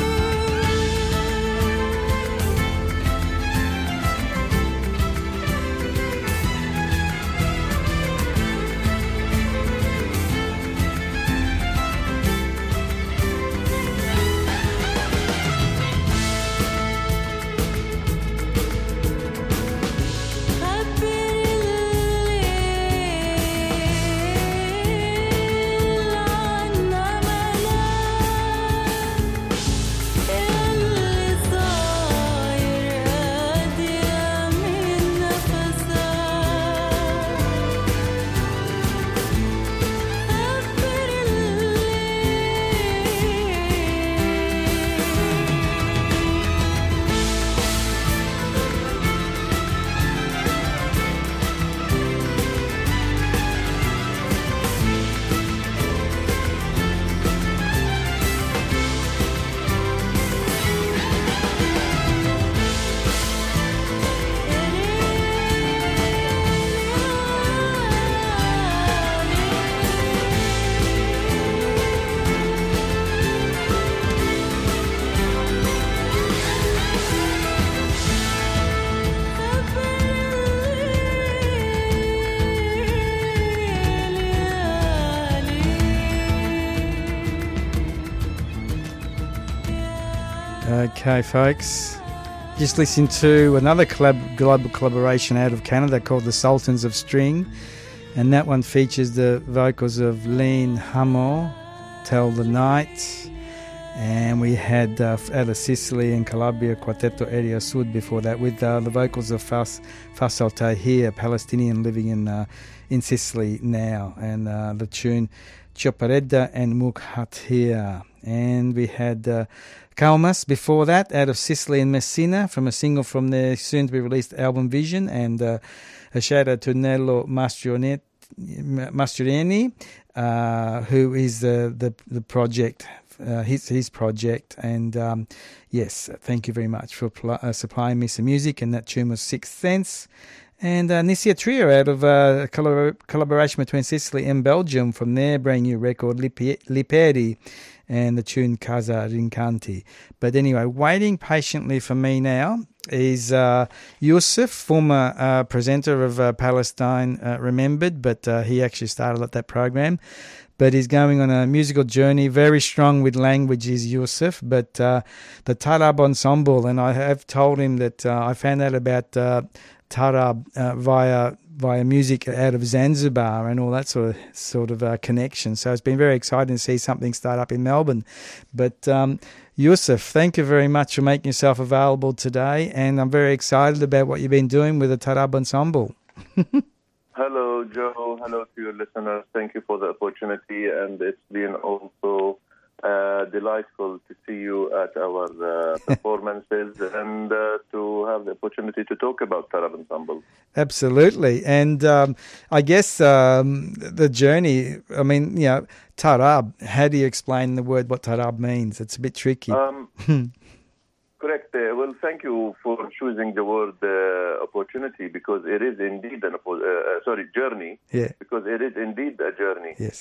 [SPEAKER 2] Okay, folks. Just listening to another collab- global collaboration out of Canada called The Sultans of String. And that one features the vocals of Lean Hamo, Tell the Night. And we had uh, out of Sicily and Calabria, Quartetto Area Sud before that, with uh, the vocals of Fas Faisal Tahir, a Palestinian living in uh, in Sicily now. And uh, the tune Choparedda and Mukhatia. And we had uh, Kalmas before that, out of Sicily and Messina, from a single from their soon-to-be-released album Vision. And uh, a shout-out to Nello Mastroianni, uh, who is the, the, the project, uh, his, his project. And um, yes, thank you very much for pl- uh, supplying me some music. And that tune was Sixth Sense. And uh, Nissia Trio out of uh, a collabor- collaboration between Sicily and Belgium from their brand new record, Lipi- Liperi, and the tune Casa Rincanti. But anyway, waiting patiently for me now is uh, Yusuf, former uh, presenter of uh, Palestine uh, Remembered, but uh, he actually started at that program. But he's going on a musical journey, very strong with language is Yusuf, but uh, the Tarab Ensemble, and I have told him that uh, I found out about uh, Tarab uh, via via music out of Zanzibar and all that sort of sort of uh, connection. So it's been very exciting to see something start up in Melbourne. But um, Yusuf, thank you very much for making yourself available today, and I'm very excited about what you've been doing with the Tarab Ensemble.
[SPEAKER 4] Hello, Joe. Hello to your listeners. Thank you for the opportunity, and it's been also uh, delightful to see you at our uh, performances and uh, to have the opportunity to talk about Tarab Ensemble.
[SPEAKER 2] Absolutely. And um, I guess um, the journey, I mean, you know, Tarab, how do you explain the word, what Tarab means? It's a bit tricky.
[SPEAKER 4] Um, correct. Uh, well, thank you for choosing the word uh, opportunity, because it is indeed an, uh, sorry, journey.
[SPEAKER 2] Yeah.
[SPEAKER 4] Because it is indeed a journey.
[SPEAKER 2] Yes.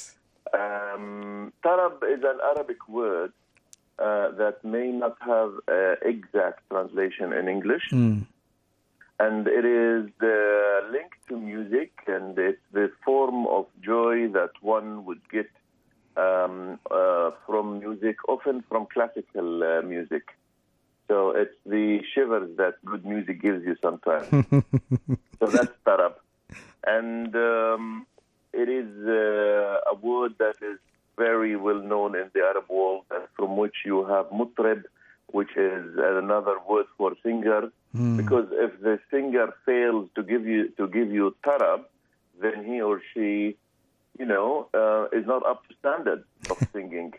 [SPEAKER 4] Um, tarab is an Arabic word uh, that may not have uh, exact translation in English.
[SPEAKER 2] Mm.
[SPEAKER 4] And it is uh, linked to music, and it's the form of joy that one would get um, uh, from music, often from classical uh, music. So it's the shivers that good music gives you sometimes. So that's tarab. And um, it is uh, a word that is very well known in the Arab world, and from which you have mutrib, which is another word for singer.
[SPEAKER 2] Mm.
[SPEAKER 4] Because if the singer fails to give you to give you tarab, then he or she, you know, uh, is not up to standard of singing.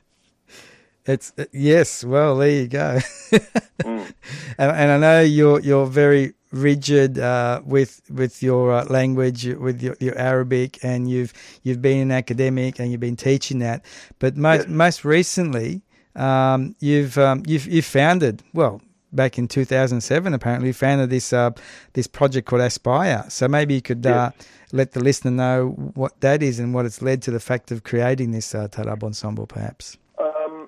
[SPEAKER 2] It's uh, yes. Well, there you go.
[SPEAKER 4] mm.
[SPEAKER 2] and, and I know you're you're very rigid uh, with with your uh, language, with your, your Arabic, and you've you've been an academic and you've been teaching that. But most
[SPEAKER 4] Yes.
[SPEAKER 2] most recently, um, you've um, you've you've founded well. Back in two thousand seven, apparently, you founded this uh, this project called Aspire. So maybe you could uh, let the listener know what that is and what it's led to the fact of creating this uh, tarab ensemble, perhaps.
[SPEAKER 4] Um,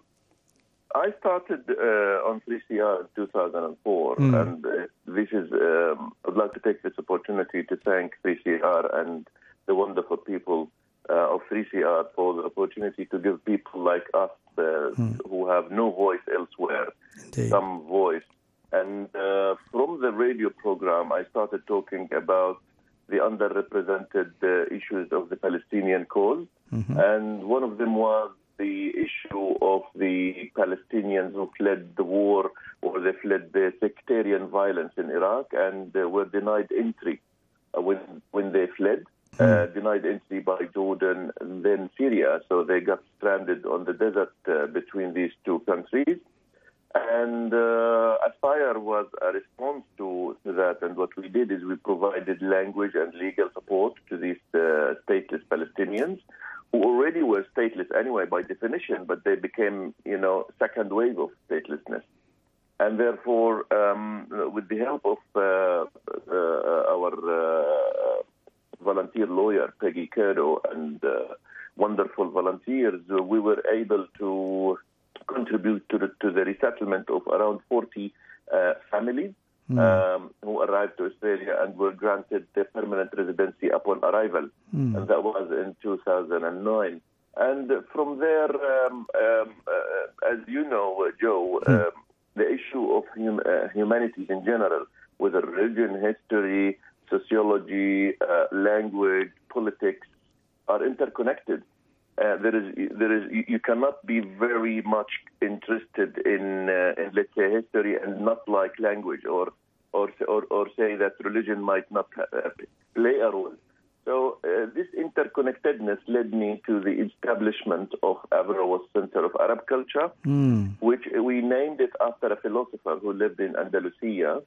[SPEAKER 4] I started uh, on three C R in two thousand four,
[SPEAKER 2] Mm.
[SPEAKER 4] and uh, this is. Um, I'd like to take this opportunity to thank three C R and the wonderful people uh, of three C R for the opportunity to give people like us uh,
[SPEAKER 2] Mm.
[SPEAKER 4] who have no voice elsewhere
[SPEAKER 2] Indeed.
[SPEAKER 4] some voice. And uh, from the radio program, I started talking about the underrepresented uh, issues of the Palestinian cause.
[SPEAKER 2] Mhm.
[SPEAKER 4] And one of them was the issue of the Palestinians who fled the war, or they fled the sectarian violence in Iraq, and uh, were denied entry uh, when when they fled, uh, denied entry by Jordan and then Syria. So they got stranded on the desert uh, between these two countries. And uh, Aspire was a response to, to that. And what we did is we provided language and legal support to these uh, stateless Palestinians, who already were stateless anyway by definition, but they became, you know, second wave of statelessness. And therefore, um, with the help of uh, uh, our uh, volunteer lawyer, Peggy Curdo, and uh, wonderful volunteers, uh, we were able to contribute to the, to the resettlement of around forty uh, families
[SPEAKER 2] Mm.
[SPEAKER 4] um, who arrived to Australia and were granted their permanent residency upon arrival.
[SPEAKER 2] Mm.
[SPEAKER 4] And that was in two thousand nine. And from there, um, um, uh, as you know, uh, Joe, um, the issue of hum- uh, humanities in general, whether religion, history, sociology, uh, language, politics, are interconnected. Uh, there is, there is, you, you cannot be very much interested in, uh, in, let's say, history and not like language, or, or, or, or say that religion might not uh, play a role. So uh, this interconnectedness led me to the establishment of Averroes Center of Arab Culture,
[SPEAKER 2] Mm.
[SPEAKER 4] which we named it after a philosopher who lived in Andalusia.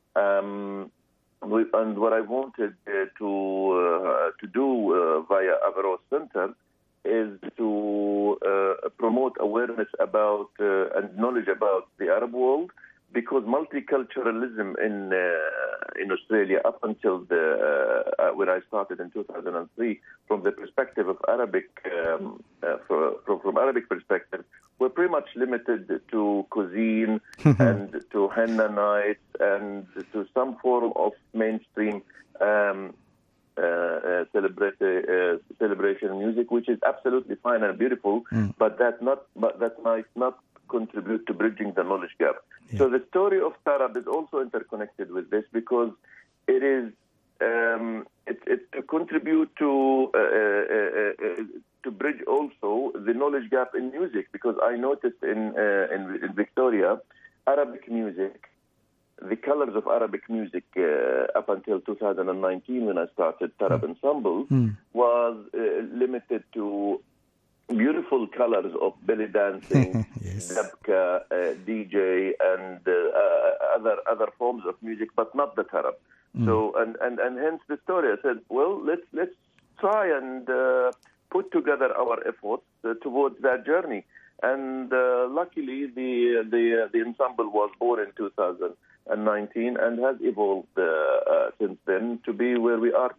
[SPEAKER 4] Um, we, and what I wanted uh, to uh, to do uh, via Averroes Center is to uh, promote awareness about uh, and knowledge about the Arab world, because multiculturalism in uh, in Australia up until the uh, when I started in two thousand three, from the perspective of Arabic, um, uh, for, from from Arabic perspective, we're pretty much limited to cuisine and to henna nights and to some form of mainstream um, uh, uh, celebrate, uh, celebration music, which is absolutely fine and beautiful,
[SPEAKER 2] Mm.
[SPEAKER 4] but that not but that might not contribute to bridging the knowledge gap. So the story of Tarab is also interconnected with this, because it is um, it, it to contribute to uh, uh, uh, to bridge also the knowledge gap in music, because I noticed in uh, in, in Victoria, Arabic music, the colors of Arabic music uh, up until two thousand nineteen, when I started Tarab Ensemble,
[SPEAKER 2] Mm.
[SPEAKER 4] was uh, limited to beautiful colors of belly dancing, dabka, uh, D J, and uh, uh, other other forms of music, but not the tarab.
[SPEAKER 2] Mm.
[SPEAKER 4] So, and, and, and hence the story. I said, well, let's let's try and uh, put together our efforts uh, towards that journey. And uh, luckily, the the the ensemble was born in two thousand nineteen and has evolved uh, uh, since then to be where we are now.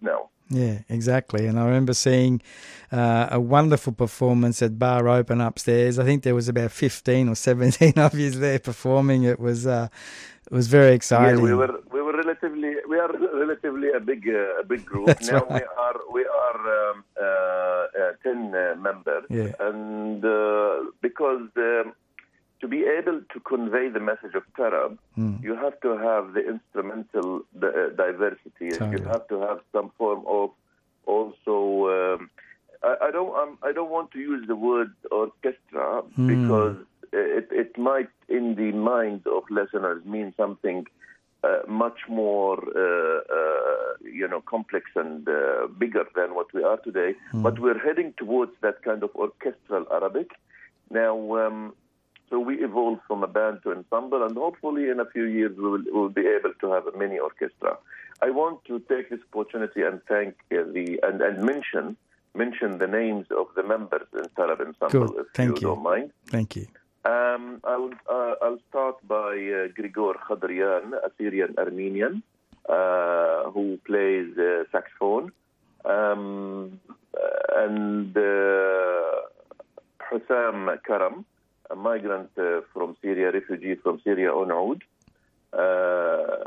[SPEAKER 2] Yeah, exactly. And I remember seeing uh, a wonderful performance at Bar Open upstairs. I think there was about fifteen or seventeen of you there performing. It was uh, it was very exciting.
[SPEAKER 4] Yeah, we were we were relatively we are relatively a big uh, a big group.
[SPEAKER 2] That's
[SPEAKER 4] now
[SPEAKER 2] right.
[SPEAKER 4] we are we are um, uh, uh, ten uh, members,
[SPEAKER 2] Yeah.
[SPEAKER 4] and uh, because um, to be able to convey the message of Tarab,
[SPEAKER 2] Mm.
[SPEAKER 4] you have to have the instrumental di- uh, diversity.
[SPEAKER 2] Totally.
[SPEAKER 4] You have to have some form of also. Um, I, I don't. Um, I don't want to use the word orchestra
[SPEAKER 2] Mm.
[SPEAKER 4] because it it might, in the minds of listeners, mean something uh, much more, uh, uh, you know, complex and uh, bigger than what we are today.
[SPEAKER 2] Mm.
[SPEAKER 4] But we're heading towards that kind of orchestral Arabic now. Um, So we evolved from a band to ensemble, and hopefully in a few years we will, we will be able to have a mini orchestra. I want to take this opportunity and thank uh, the and, and mention mention the names of the members in Tarab Ensemble,
[SPEAKER 2] Cool.
[SPEAKER 4] if
[SPEAKER 2] Thank
[SPEAKER 4] you,
[SPEAKER 2] you.
[SPEAKER 4] don't mind.
[SPEAKER 2] Thank you.
[SPEAKER 4] Um, I'll uh, I'll start by uh, Grigor Khadrian, a Syrian Armenian, uh, who plays uh, saxophone, um, and uh, Hussam Karam, a migrant uh, from Syria, refugee from Syria on Oud. Uh, uh,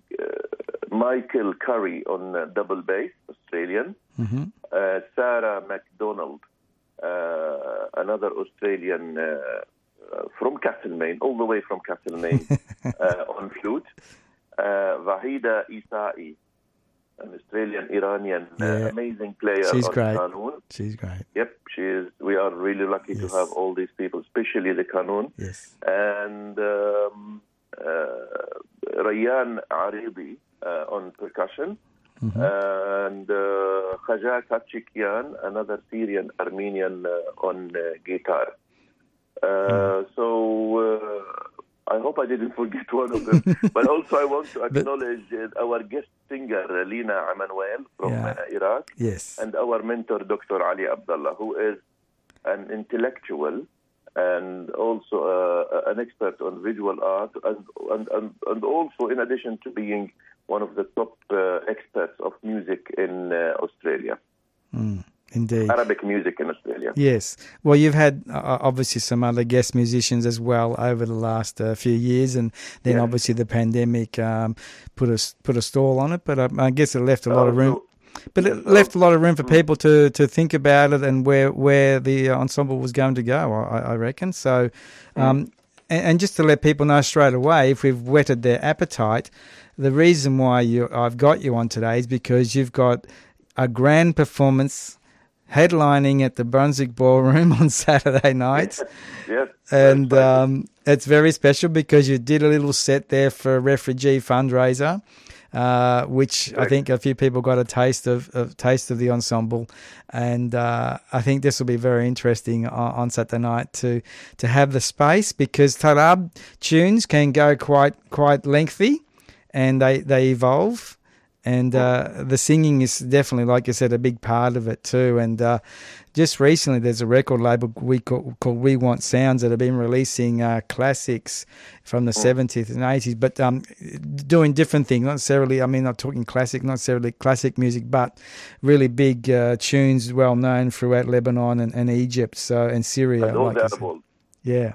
[SPEAKER 4] Michael Curry on uh, double bass, Australian.
[SPEAKER 2] Mm-hmm.
[SPEAKER 4] Uh, Sarah MacDonald, uh, another Australian uh, uh, from Castlemaine, all the way from Castlemaine, uh, on flute. Uh, Vahida Isai, an Australian Iranian uh,
[SPEAKER 2] Yeah.
[SPEAKER 4] amazing player
[SPEAKER 2] She's
[SPEAKER 4] on
[SPEAKER 2] great.
[SPEAKER 4] Qanun.
[SPEAKER 2] She's great.
[SPEAKER 4] Yep, she is. We are really lucky to have all these people, especially the Qanun.
[SPEAKER 2] Yes.
[SPEAKER 4] And um, uh, Rayyan Aridi uh, on percussion.
[SPEAKER 2] Mhm.
[SPEAKER 4] And uh, Khaja Kachikian, another Syrian Armenian uh, on uh, guitar. Uh, So uh, I hope I didn't forget one of them. But also I want to acknowledge uh, our guest singer, uh, Lina Amanuel from
[SPEAKER 2] Yeah.
[SPEAKER 4] uh, Iraq.
[SPEAKER 2] Yes.
[SPEAKER 4] And our mentor, Doctor Ali Abdullah, who is an intellectual and also uh, an expert on visual art, and, and, and, and also in addition to being one of the top uh, experts of music in uh, Australia,
[SPEAKER 2] Mm, indeed.
[SPEAKER 4] Arabic music in Australia.
[SPEAKER 2] Yes. Well, you've had uh, obviously some other guest musicians as well over the last uh, few years, and then
[SPEAKER 4] Yeah.
[SPEAKER 2] obviously the pandemic um, put a put a stall on it. But I, I guess it left a lot of room. But it left a lot of room for people to, to think about it and where where the ensemble was going to go. I, I reckon so. Um, and, and just to let people know straight away, if we've whetted their appetite, the reason why you I've got you on today is because you've got a grand performance headlining at the Brunswick Ballroom on Saturday night.
[SPEAKER 4] Yes.
[SPEAKER 2] And um, it's very special because you did a little set there for a refugee fundraiser, uh, which I think a few people got a taste of, of taste of the ensemble, and uh, I think this will be very interesting on, on Saturday night to to have the space, because Tarab tunes can go quite quite lengthy, and they they evolve. And uh, the singing is definitely, like you said, a big part of it too. And uh, just recently, there's a record label we call, called We Want Sounds that have been releasing uh, classics from the seventies and eighties, but um, doing different things. Not necessarily, I mean, not talking classic, not necessarily classic music, but really big uh, tunes, well known throughout Lebanon and, and Egypt, so and Syria.
[SPEAKER 4] And all
[SPEAKER 2] like
[SPEAKER 4] the
[SPEAKER 2] you said.
[SPEAKER 4] Arab world.
[SPEAKER 2] Yeah.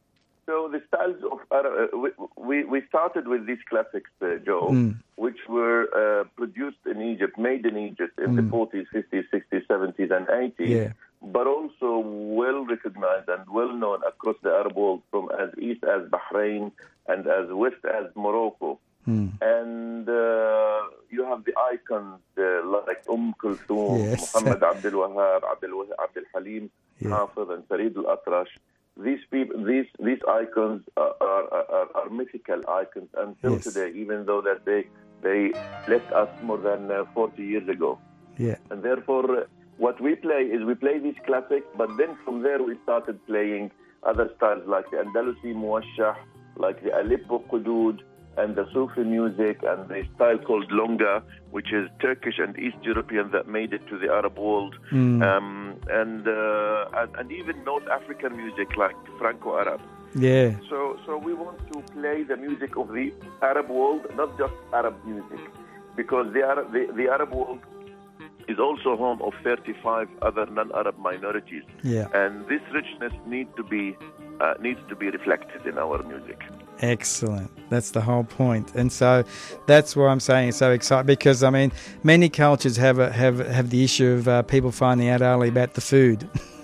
[SPEAKER 4] So the styles of Arab, uh, we, we we started with these classics, uh, Joe,
[SPEAKER 2] Mm.
[SPEAKER 4] which were uh, produced in Egypt, made in Egypt in the
[SPEAKER 2] Mm.
[SPEAKER 4] forties, fifties, sixties, seventies, and eighties,
[SPEAKER 2] Yeah.
[SPEAKER 4] but also well recognized and well known across the Arab world, from as east as Bahrain and as west as Morocco.
[SPEAKER 2] Mm.
[SPEAKER 4] And uh, you have the icons uh, like Umm Kulthum,
[SPEAKER 2] Yes.
[SPEAKER 4] Muhammad Abdul Wahab, Abdul, Wah- Abdul Halim,
[SPEAKER 2] Yeah.
[SPEAKER 4] Hafiz, and Farid al-Atrash. These people, these these icons are are, are, are mythical icons until
[SPEAKER 2] Yes.
[SPEAKER 4] today, even though that they they left us more than uh, forty years ago.
[SPEAKER 2] Yeah.
[SPEAKER 4] And therefore, uh, what we play is we play these classics, but then from there we started playing other styles like the Andalusi Muwashah, like the Aleppo Qudud, and the Sufi music, and the style called Longa, which is Turkish and East European that made it to the Arab world,
[SPEAKER 2] Mm.
[SPEAKER 4] um, and, uh, and and even North African music like Franco-Arab.
[SPEAKER 2] Yeah.
[SPEAKER 4] So, so we want to play the music of the Arab world, not just Arab music, because the Arab, the, the Arab world is also home of thirty-five other non-Arab minorities.
[SPEAKER 2] Yeah.
[SPEAKER 4] And this richness need to be uh, needs to be reflected in our music.
[SPEAKER 2] Excellent. That's the whole point. And so that's why I'm saying it's so exciting, because, I mean, many cultures have a, have have the issue of uh, people finding out only about the food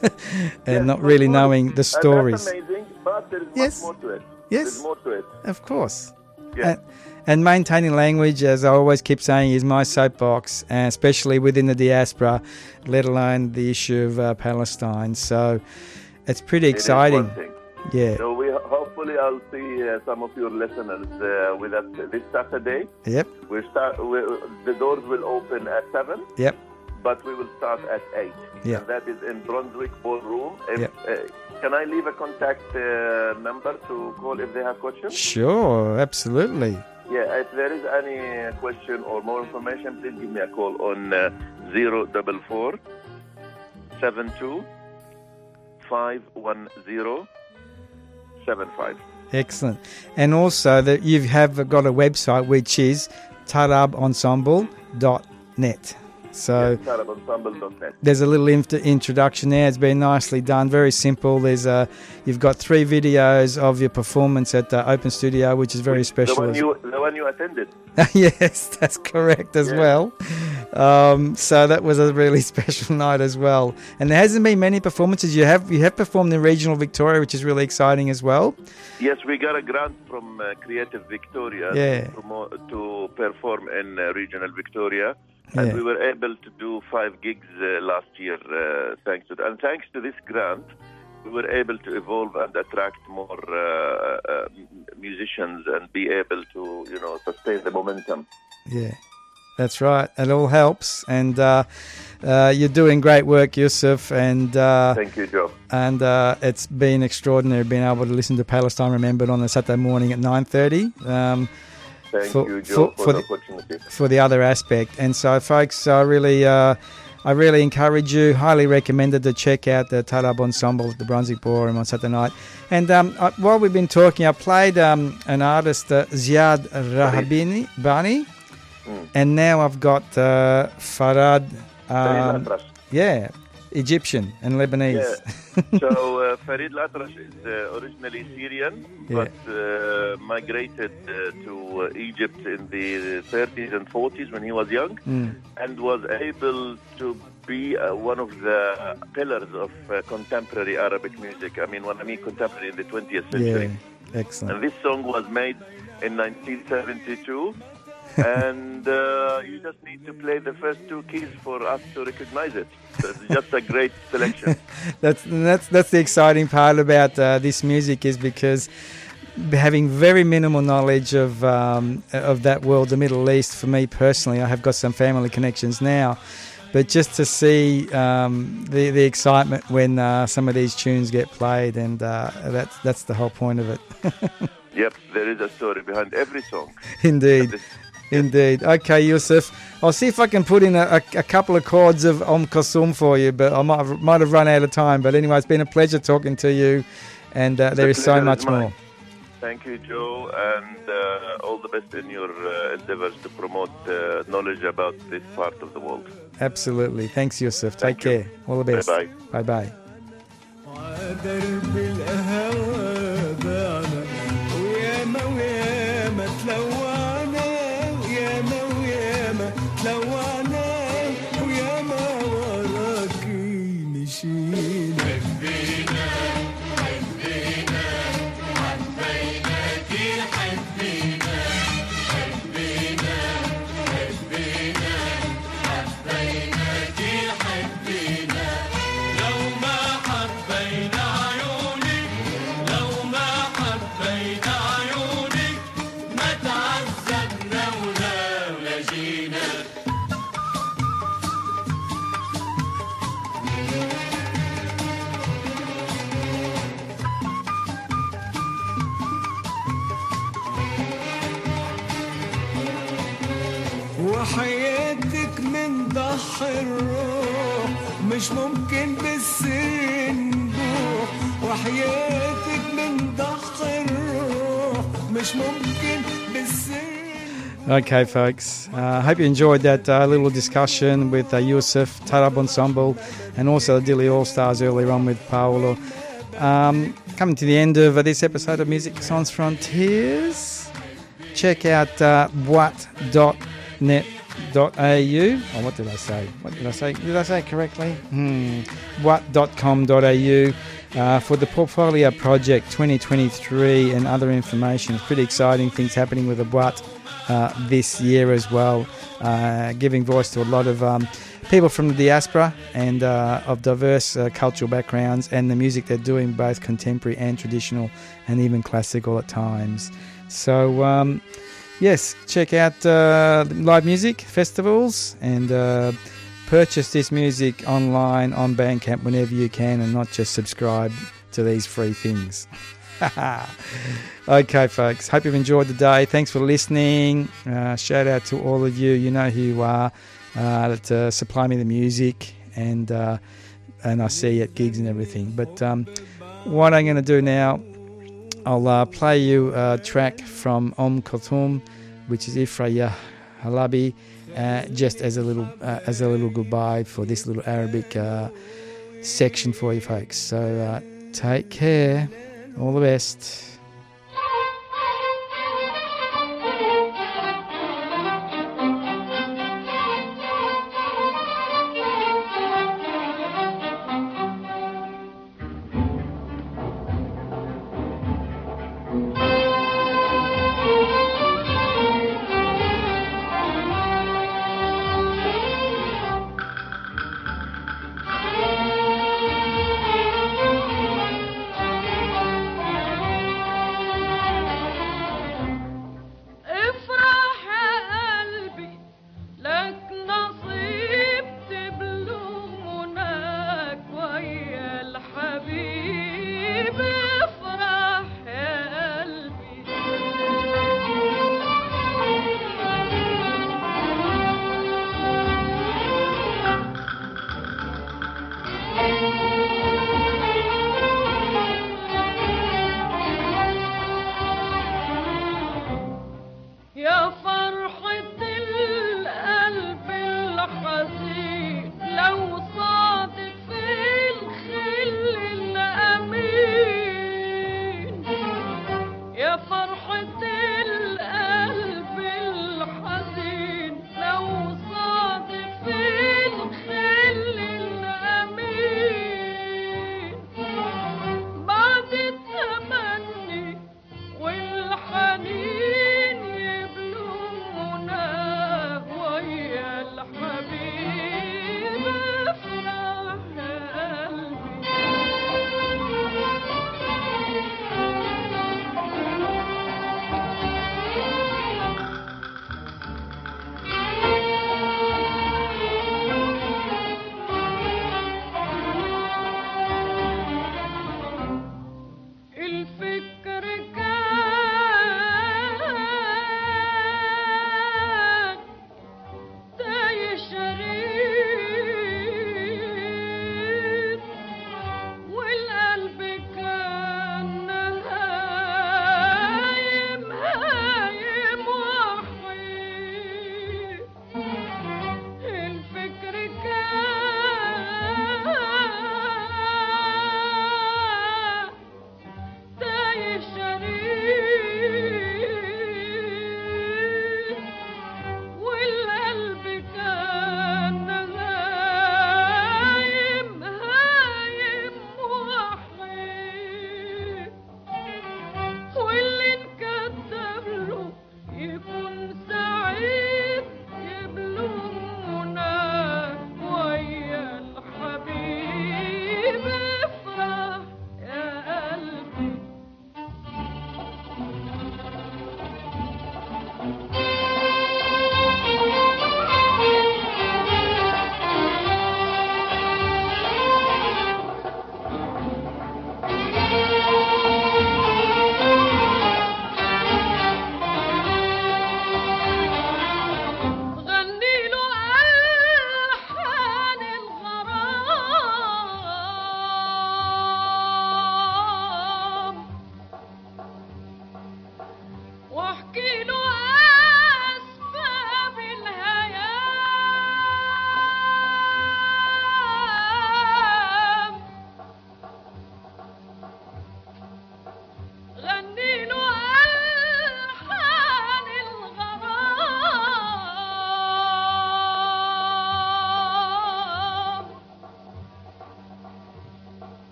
[SPEAKER 2] and
[SPEAKER 4] Yes,
[SPEAKER 2] not
[SPEAKER 4] of
[SPEAKER 2] really
[SPEAKER 4] course.
[SPEAKER 2] knowing the
[SPEAKER 4] And
[SPEAKER 2] stories.
[SPEAKER 4] that's amazing, but there is
[SPEAKER 2] Yes.
[SPEAKER 4] much more to it.
[SPEAKER 2] Yes.
[SPEAKER 4] There's more to it.
[SPEAKER 2] Of course.
[SPEAKER 4] Yeah.
[SPEAKER 2] And, and maintaining language, as I always keep saying, is my soapbox, and especially within the diaspora, let alone the issue of uh, Palestine. So it's pretty
[SPEAKER 4] It is
[SPEAKER 2] exciting.
[SPEAKER 4] one thing.
[SPEAKER 2] Yeah.
[SPEAKER 4] So we hopefully I'll see uh, some of your listeners uh, with us this Saturday.
[SPEAKER 2] Yep.
[SPEAKER 4] We start. We, the doors will open at seven.
[SPEAKER 2] Yep.
[SPEAKER 4] But we will start at eight.
[SPEAKER 2] Yeah.
[SPEAKER 4] And that is in Brunswick Ballroom. If,
[SPEAKER 2] Yep.
[SPEAKER 4] uh, can I leave a contact uh, number to call if they have questions?
[SPEAKER 2] Sure, absolutely.
[SPEAKER 4] Yeah, if there is any question or more information, please give me a call on uh, zero double four seven two five one zero seven five.
[SPEAKER 2] Excellent. And also that you have got a website which is tarab ensemble dot net. So
[SPEAKER 4] tarab ensemble dot net.
[SPEAKER 2] there's a little int- introduction there. It's been nicely done, very simple. There's a, you've got three videos of your performance at the Open Studio, which is very special.
[SPEAKER 4] The one
[SPEAKER 2] as-
[SPEAKER 4] you, the one you attended.
[SPEAKER 2] Yes, that's correct as
[SPEAKER 4] Yeah.
[SPEAKER 2] well. Um, so that was a really special night as well. And there hasn't been many performances. You have you have performed in regional Victoria, which is really exciting as well.
[SPEAKER 4] Yes, we got a grant from uh, Creative Victoria
[SPEAKER 2] Yeah.
[SPEAKER 4] to, promote, to perform in uh, regional Victoria. And
[SPEAKER 2] Yeah.
[SPEAKER 4] we were able to do five gigs uh, last year, uh, thanks to that. And thanks to this grant, we were able to evolve and attract more uh, uh, musicians and be able to, you know, sustain the momentum.
[SPEAKER 2] Yeah, that's right. It all helps. And uh, uh, you're doing great work, Yusuf. And uh,
[SPEAKER 4] Thank you, Joe.
[SPEAKER 2] And uh, it's been extraordinary being able to listen to Palestine Remembered on a Saturday morning at nine thirty. Um,
[SPEAKER 4] Thank
[SPEAKER 2] for,
[SPEAKER 4] you, Joe, for,
[SPEAKER 2] for
[SPEAKER 4] the
[SPEAKER 2] the,
[SPEAKER 4] opportunity.
[SPEAKER 2] for the other aspect. And so, folks, I really, uh, I really encourage you, highly recommended to check out the Tarab Ensemble at the Brunswick Ballroom on Saturday night. And um, I, while we've been talking, I played um, an artist, uh, Ziad Rahabini Bani,
[SPEAKER 4] Mm.
[SPEAKER 2] and now I've got uh, Farad,
[SPEAKER 4] Farid
[SPEAKER 2] um,
[SPEAKER 4] Latrash.
[SPEAKER 2] yeah, Egyptian and Lebanese.
[SPEAKER 4] Yeah. so uh, Farid Latrash is uh, originally Syrian,
[SPEAKER 2] Yeah.
[SPEAKER 4] but uh, migrated uh, to uh, Egypt in the thirties and forties when he was young,
[SPEAKER 2] Mm.
[SPEAKER 4] and was able to be uh, one of the pillars of uh, contemporary Arabic music. I mean, when I mean contemporary in the twentieth century.
[SPEAKER 2] Yeah, excellent.
[SPEAKER 4] And this song was made in nineteen seventy-two. And uh, you just need to play the first two keys for us to recognize it. So it's just a great selection.
[SPEAKER 2] that's that's that's the exciting part about uh, this music, is because having very minimal knowledge of um, of that world, the Middle East. For me personally, I have got some family connections now, but just to see um, the the excitement when uh, some of these tunes get played, and uh, that's that's the whole point of it.
[SPEAKER 4] Yep, there is a story behind every song.
[SPEAKER 2] Indeed. Indeed. Okay, Yusuf. I'll see if I can put in a, a, a couple of chords of Om Kulthum for you, but I might have, might have run out of time. But anyway, it's been a pleasure talking to you, and uh, there
[SPEAKER 4] The
[SPEAKER 2] is so
[SPEAKER 4] pleasure
[SPEAKER 2] much
[SPEAKER 4] is mine.
[SPEAKER 2] more.
[SPEAKER 4] Thank you, Joe, and uh, all the best in your uh, endeavors to promote uh, knowledge about this part of the world.
[SPEAKER 2] Absolutely. Thanks, Yusuf.
[SPEAKER 4] Thank
[SPEAKER 2] Take
[SPEAKER 4] you.
[SPEAKER 2] care. All the best.
[SPEAKER 4] Bye-bye.
[SPEAKER 2] Bye-bye.
[SPEAKER 13] درب الهوى بانا وياما وياما تلوانا وياما وياما تلوانا وياما وراكي مشينا حبينا حبينا حبيناكي حبينا حبينا حبينا حبيناكي حبينا لو ما حبينا عيونك لو ما حبينا عيونك ما تعذبنا ولا ولا جينا وحياتك من ضحى الروح مش ممكن بالسر نروح وحياتك من ضحى الروح مش ممكن بالسر
[SPEAKER 2] Okay, folks. I uh, hope you enjoyed that uh, little discussion with uh, Yusuf, Tarab Ensemble, and also the Dili All-Stars earlier on with Paolo. Um, coming to the end of uh, this episode of Music Sans Frontiers. Check out uh, what dot net dot a u. Oh, what did I say? What did I say? Did I say it correctly? Hmm. what dot com dot a u uh, for the Portfolio Project twenty twenty-three and other information. It's pretty exciting things happening with the What uh, this year as well, uh, giving voice to a lot of um, people from the diaspora and uh, of diverse uh, cultural backgrounds, and the music they're doing, both contemporary and traditional, and even classical at times. So, um, yes, check out uh, live music festivals and uh, purchase this music online on Bandcamp whenever you can, and not just subscribe to these free things. Okay, folks, hope you've enjoyed the day. Thanks for listening. Uh, shout out to all of you. You know who you are, uh, that uh, supply me the music, and uh, and I see you at gigs and everything. But um, what I'm going to do now, I'll uh, play you a track from Om Kulthum, which is Ifraya Halabi, uh, just as a little uh, as a little goodbye for this little Arabic uh, section for you folks. So uh, take care. All the best.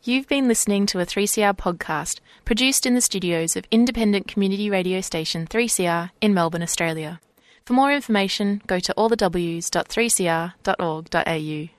[SPEAKER 5] You've been listening to a three C R podcast produced in the studios of independent community radio station three C R in Melbourne, Australia. For more information, go to all the w s dot three c r dot org dot a u.